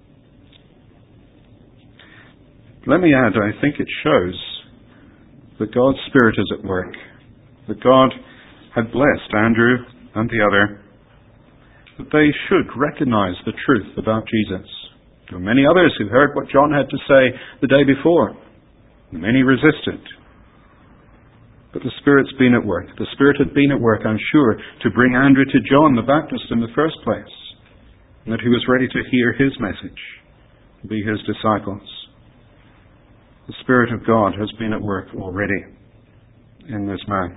Let me add, I think it shows that God's Spirit is at work. That God had blessed Andrew and the other, that they should recognize the truth about Jesus. There were many others who heard what John had to say the day before. Many resisted. But the Spirit's been at work. The Spirit had been at work, I'm sure, to bring Andrew to John the Baptist in the first place. And that he was ready to hear his message, to be his disciples. The Spirit of God has been at work already in this man.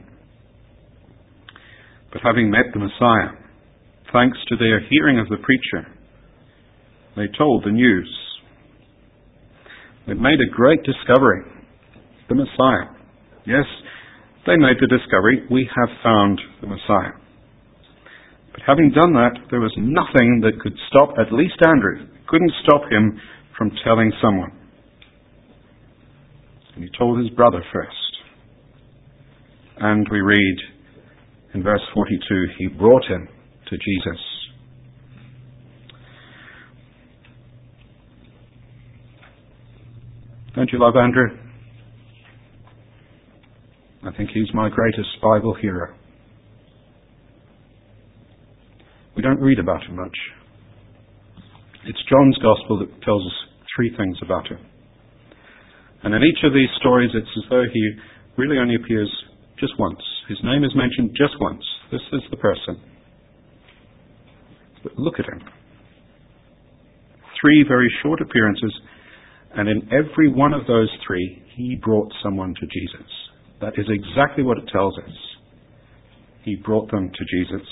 But having met the Messiah, thanks to their hearing of the preacher, they told the news. They made a great discovery. The Messiah. Yes, they made the discovery, we have found the Messiah. But having done that, there was nothing that could stop, at least Andrew, couldn't stop him from telling someone. And he told his brother first. And we read in verse 42, he brought him to Jesus. Don't you love Andrew? I think he's my greatest Bible hero. We don't read about him much. It's John's Gospel that tells us 3 things about him. And in each of these stories, it's as though he really only appears just once. His name is mentioned just once. This is the person. But look at him. 3 very short appearances, and in every one of those 3, he brought someone to Jesus. That is exactly what it tells us. He brought them to Jesus.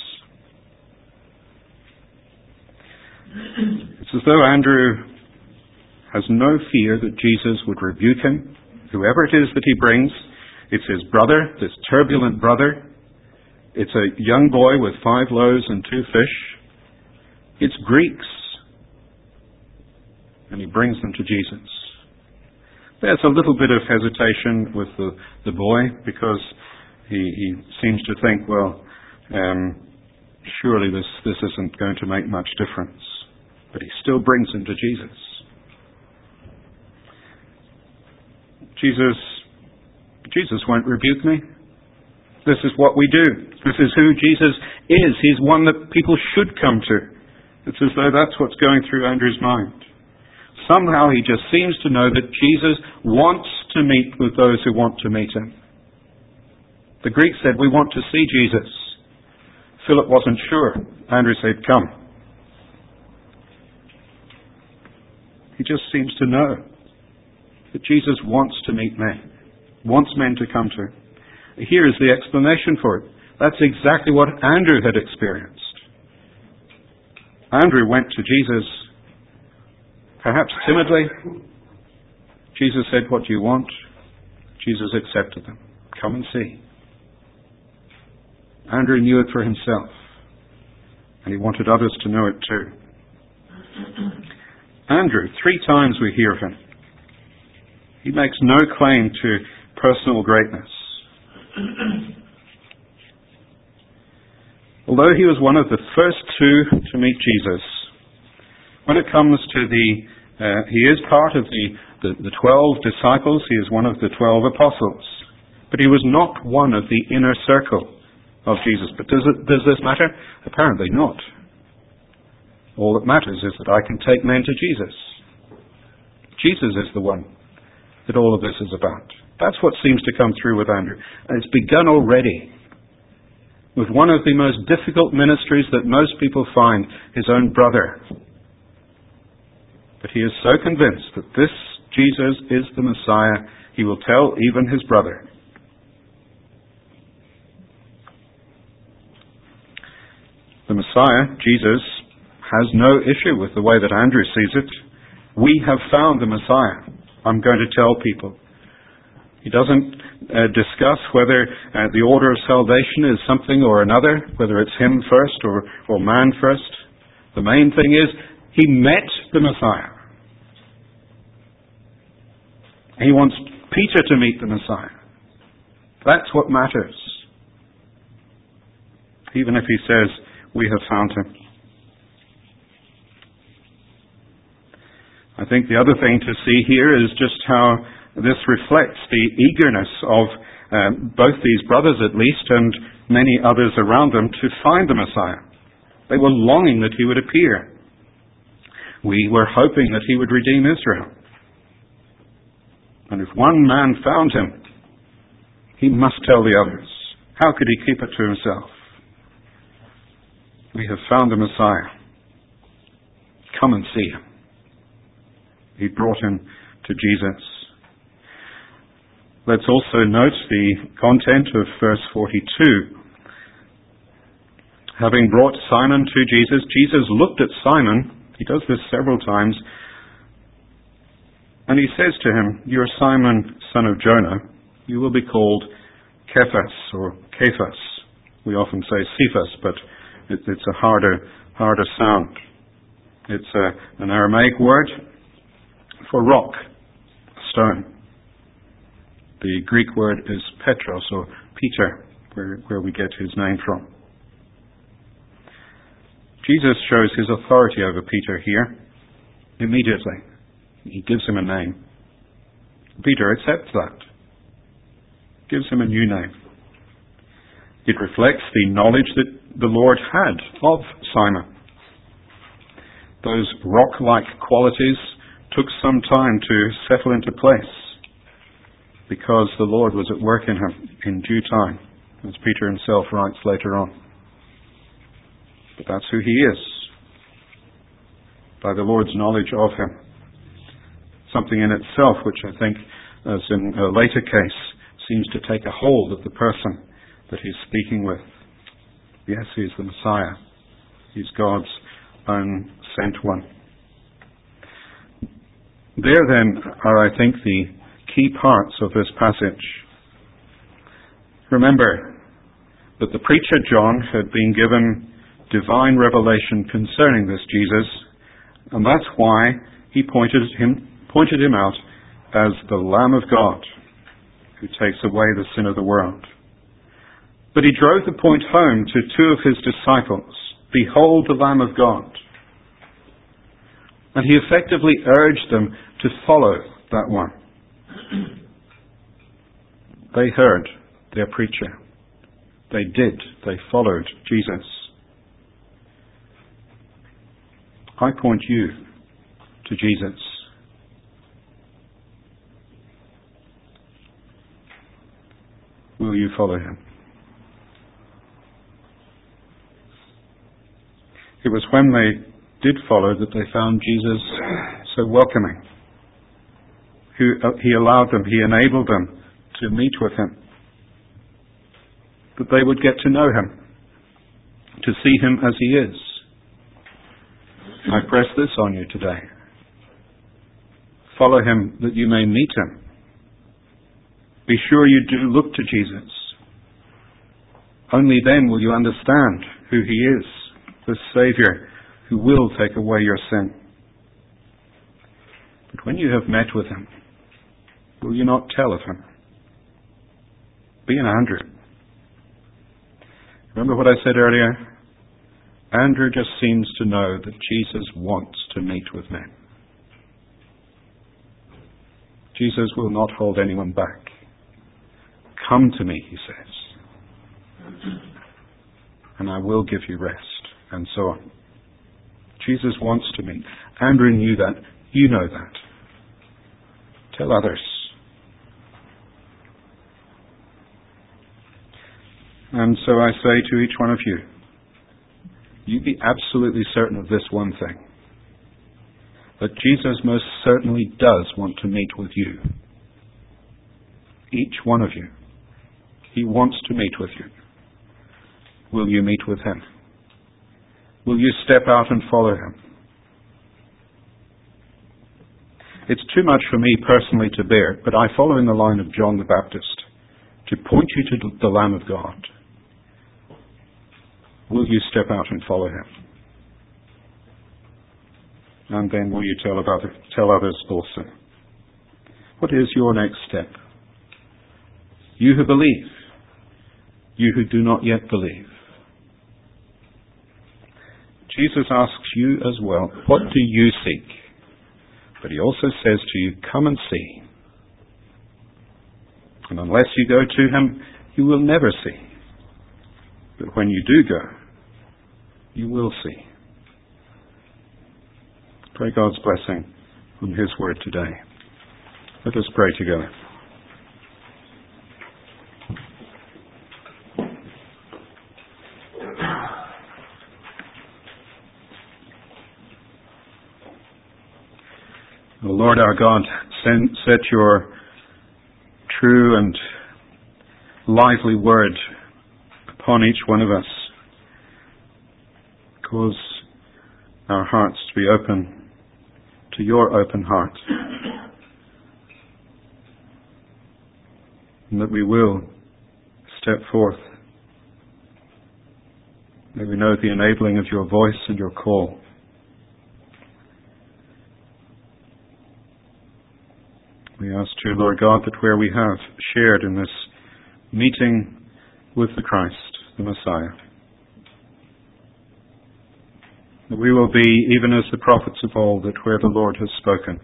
It's as though Andrew has no fear that Jesus would rebuke him, whoever it is that he brings, it's his brother, this turbulent brother. It's a young boy with 5 loaves and 2 fish. It's Greeks. And he brings them to Jesus. There's a little bit of hesitation with the boy because he seems to think, well, surely this isn't going to make much difference. But he still brings him to Jesus. Jesus won't rebuke me. This is what we do. This is who Jesus is. He's one that people should come to. It's as though that's what's going through Andrew's mind. Somehow he just seems to know that Jesus wants to meet with those who want to meet him. The Greeks said, we want to see Jesus. Philip wasn't sure. Andrew said, come. He just seems to know that Jesus wants to meet men, wants men to come to him. Here is the explanation for it. That's exactly what Andrew had experienced. Andrew went to Jesus, perhaps timidly. Jesus said, what do you want? Jesus accepted them. Come and see. Andrew knew it for himself, and he wanted others to know it too. Andrew, 3 times we hear of him. He makes no claim to personal greatness. Although he was one of the first 2 to meet Jesus, when it comes to he is part of the 12 disciples, he is one of the 12 apostles, but he was not one of the inner circle of Jesus. But does this matter? Apparently not. All that matters is that I can take men to Jesus. Jesus is the one that all of this is about. That's what seems to come through with Andrew. And it's begun already with one of the most difficult ministries that most people find, his own brother. But he is so convinced that this Jesus is the Messiah, he will tell even his brother. The Messiah, Jesus, has no issue with the way that Andrew sees it. We have found the Messiah, I'm going to tell people. He doesn't discuss whether the order of salvation is something or another, whether it's him first or man first. The main thing is, he met the Messiah. He wants Peter to meet the Messiah. That's what matters. Even if he says, we have found him. I think the other thing to see here is just how this reflects the eagerness of both these brothers at least and many others around them to find the Messiah. They were longing that he would appear. We were hoping that he would redeem Israel. And if one man found him, he must tell the others. How could he keep it to himself? We have found the Messiah. Come and see him. He brought him to Jesus. Let's also note the content of verse 42. Having brought Simon to Jesus, Jesus looked at Simon. He does this several times. And he says to him, you are Simon, son of Jonah. You will be called Cephas or Cephas. We often say Cephas, but it's a harder sound. It's an Aramaic word for rock, stone. The Greek word is Petros or Peter, where we get his name from. Jesus shows his authority over Peter here immediately. He gives him a name. Peter accepts that. Gives him a new name. It reflects the knowledge that the Lord had of Simon. Those rock-like qualities took some time to settle into place because the Lord was at work in him in due time, as Peter himself writes later on. But that's who he is, by the Lord's knowledge of him. Something in itself which I think, as in a later case, seems to take a hold of the person that he's speaking with. Yes, he's the Messiah. He's God's own sent one. There then are, I think, the key parts of this passage. Remember that the preacher John had been given divine revelation concerning this Jesus, and that's why he pointed him out as the Lamb of God who takes away the sin of the world. But he drove the point home to two of his disciples. Behold the Lamb of God. And he effectively urged them to follow that one. They heard their preacher. They did. They followed Jesus. I point you to Jesus. Will you follow him? It was when they did follow that they found Jesus so welcoming. He allowed them, he enabled them to meet with him, that they would get to know him, to see him as he is. I press this on you today. Follow him that you may meet him. Be sure you do look to Jesus. Only then will you understand who he is, the Saviour who will take away your sin. But when you have met with him, will you not tell of him? Be an Andrew. Remember what I said earlier? Andrew just seems to know that Jesus wants to meet with men. Jesus will not hold anyone back. Come to me, he says, and I will give you rest, and so on. Jesus wants to meet. Andrew knew that. You know that. Tell others. And so I say to each one of you, you be absolutely certain of this one thing, that Jesus most certainly does want to meet with you. Each one of you. He wants to meet with you. Will you meet with him? Will you step out and follow him? It's too much for me personally to bear, but I follow in the line of John the Baptist to point you to the Lamb of God. Will you step out and follow him? And then will you tell others also? What is your next step? You who believe, you who do not yet believe. Jesus asks you as well, what do you seek? But he also says to you, come and see. And unless you go to him, you will never see. But when you do go, you will see. Pray God's blessing on his word today. Let us pray together. O Lord our God, set your true and lively word upon each one of us. Cause our hearts to be open to your open heart. And that we will step forth. May we know the enabling of your voice and your call. We ask you, Lord God, that where we have shared in this meeting with the Christ, the Messiah, that we will be, even as the prophets of old, that where the Lord has spoken,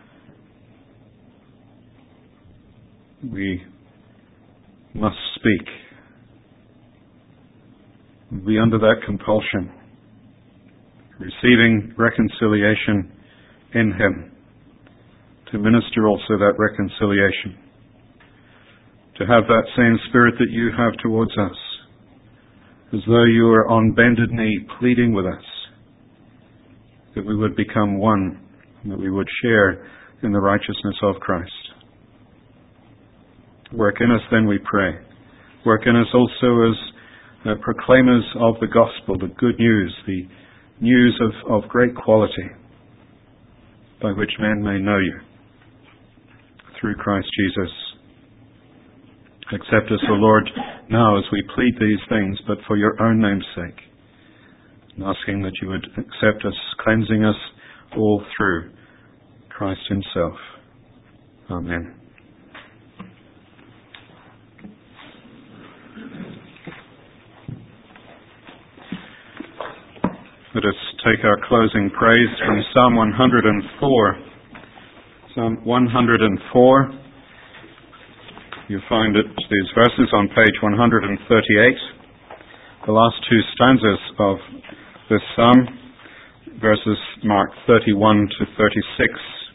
we must speak. Be under that compulsion, receiving reconciliation in him, to minister also that reconciliation, to have that same spirit that you have towards us, as though you were on bended knee pleading with us, that we would become one, and that we would share in the righteousness of Christ. Work in us then, we pray. Work in us also as proclaimers of the gospel, the good news, the news of great quality, by which men may know you. through Christ Jesus. Accept us, O Lord, now as we plead these things, but for your own name's sake, and asking that you would accept us, cleansing us all through Christ himself. Amen. Let us take our closing praise from Psalm 104. Psalm 104. You find these verses on page 138. The last two stanzas of this psalm, verses marked 31 to 36.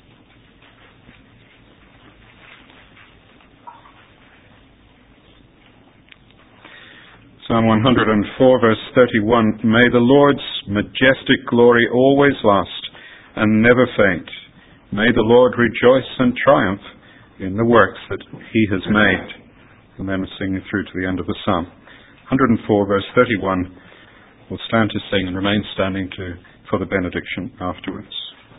Psalm 104, verse 31. May the Lord's majestic glory always last and never faint. May the Lord rejoice and triumph in the works that he has made. And then singing through to the end of the psalm. 104, verse 31. We'll stand to sing and remain standing for the benediction afterwards.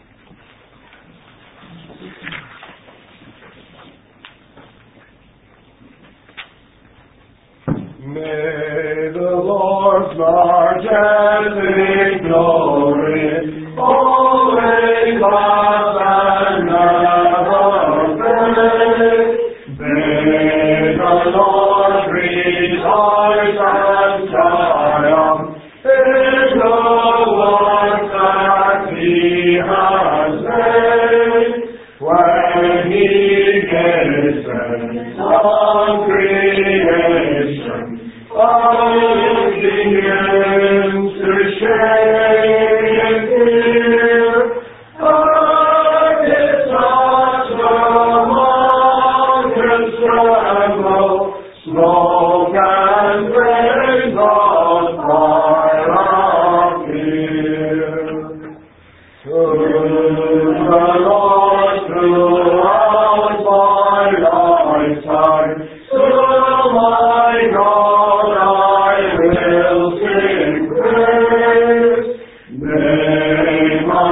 May the Lord's majestic glory always last and never fade. May the Lord rejoice and triumph in the works that he has made. When he gazes on creation, all begins to shake and fear. But it's not the mountains tremble, smoke and rain on fire appear. To the Lord throughout my lifetime, to my God I will sing praise. May my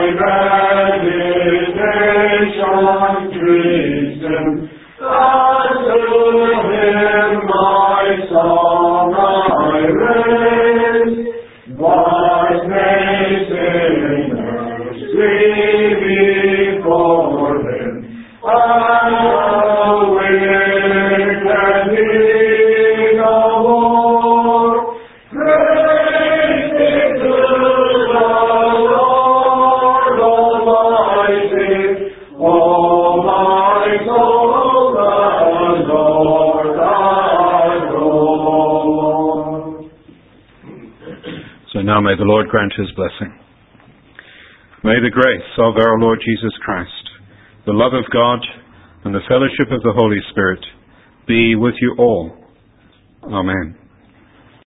meditation please him, and to him my song I raise. But may sinners flee before him, and the wicked be no more. Praise be to the Lord Almighty, oh my soul, the Lord adore. So now may the Lord grant his blessing. May the grace of our Lord Jesus Christ, the love of God, and the fellowship of the Holy Spirit be with you all. Amen.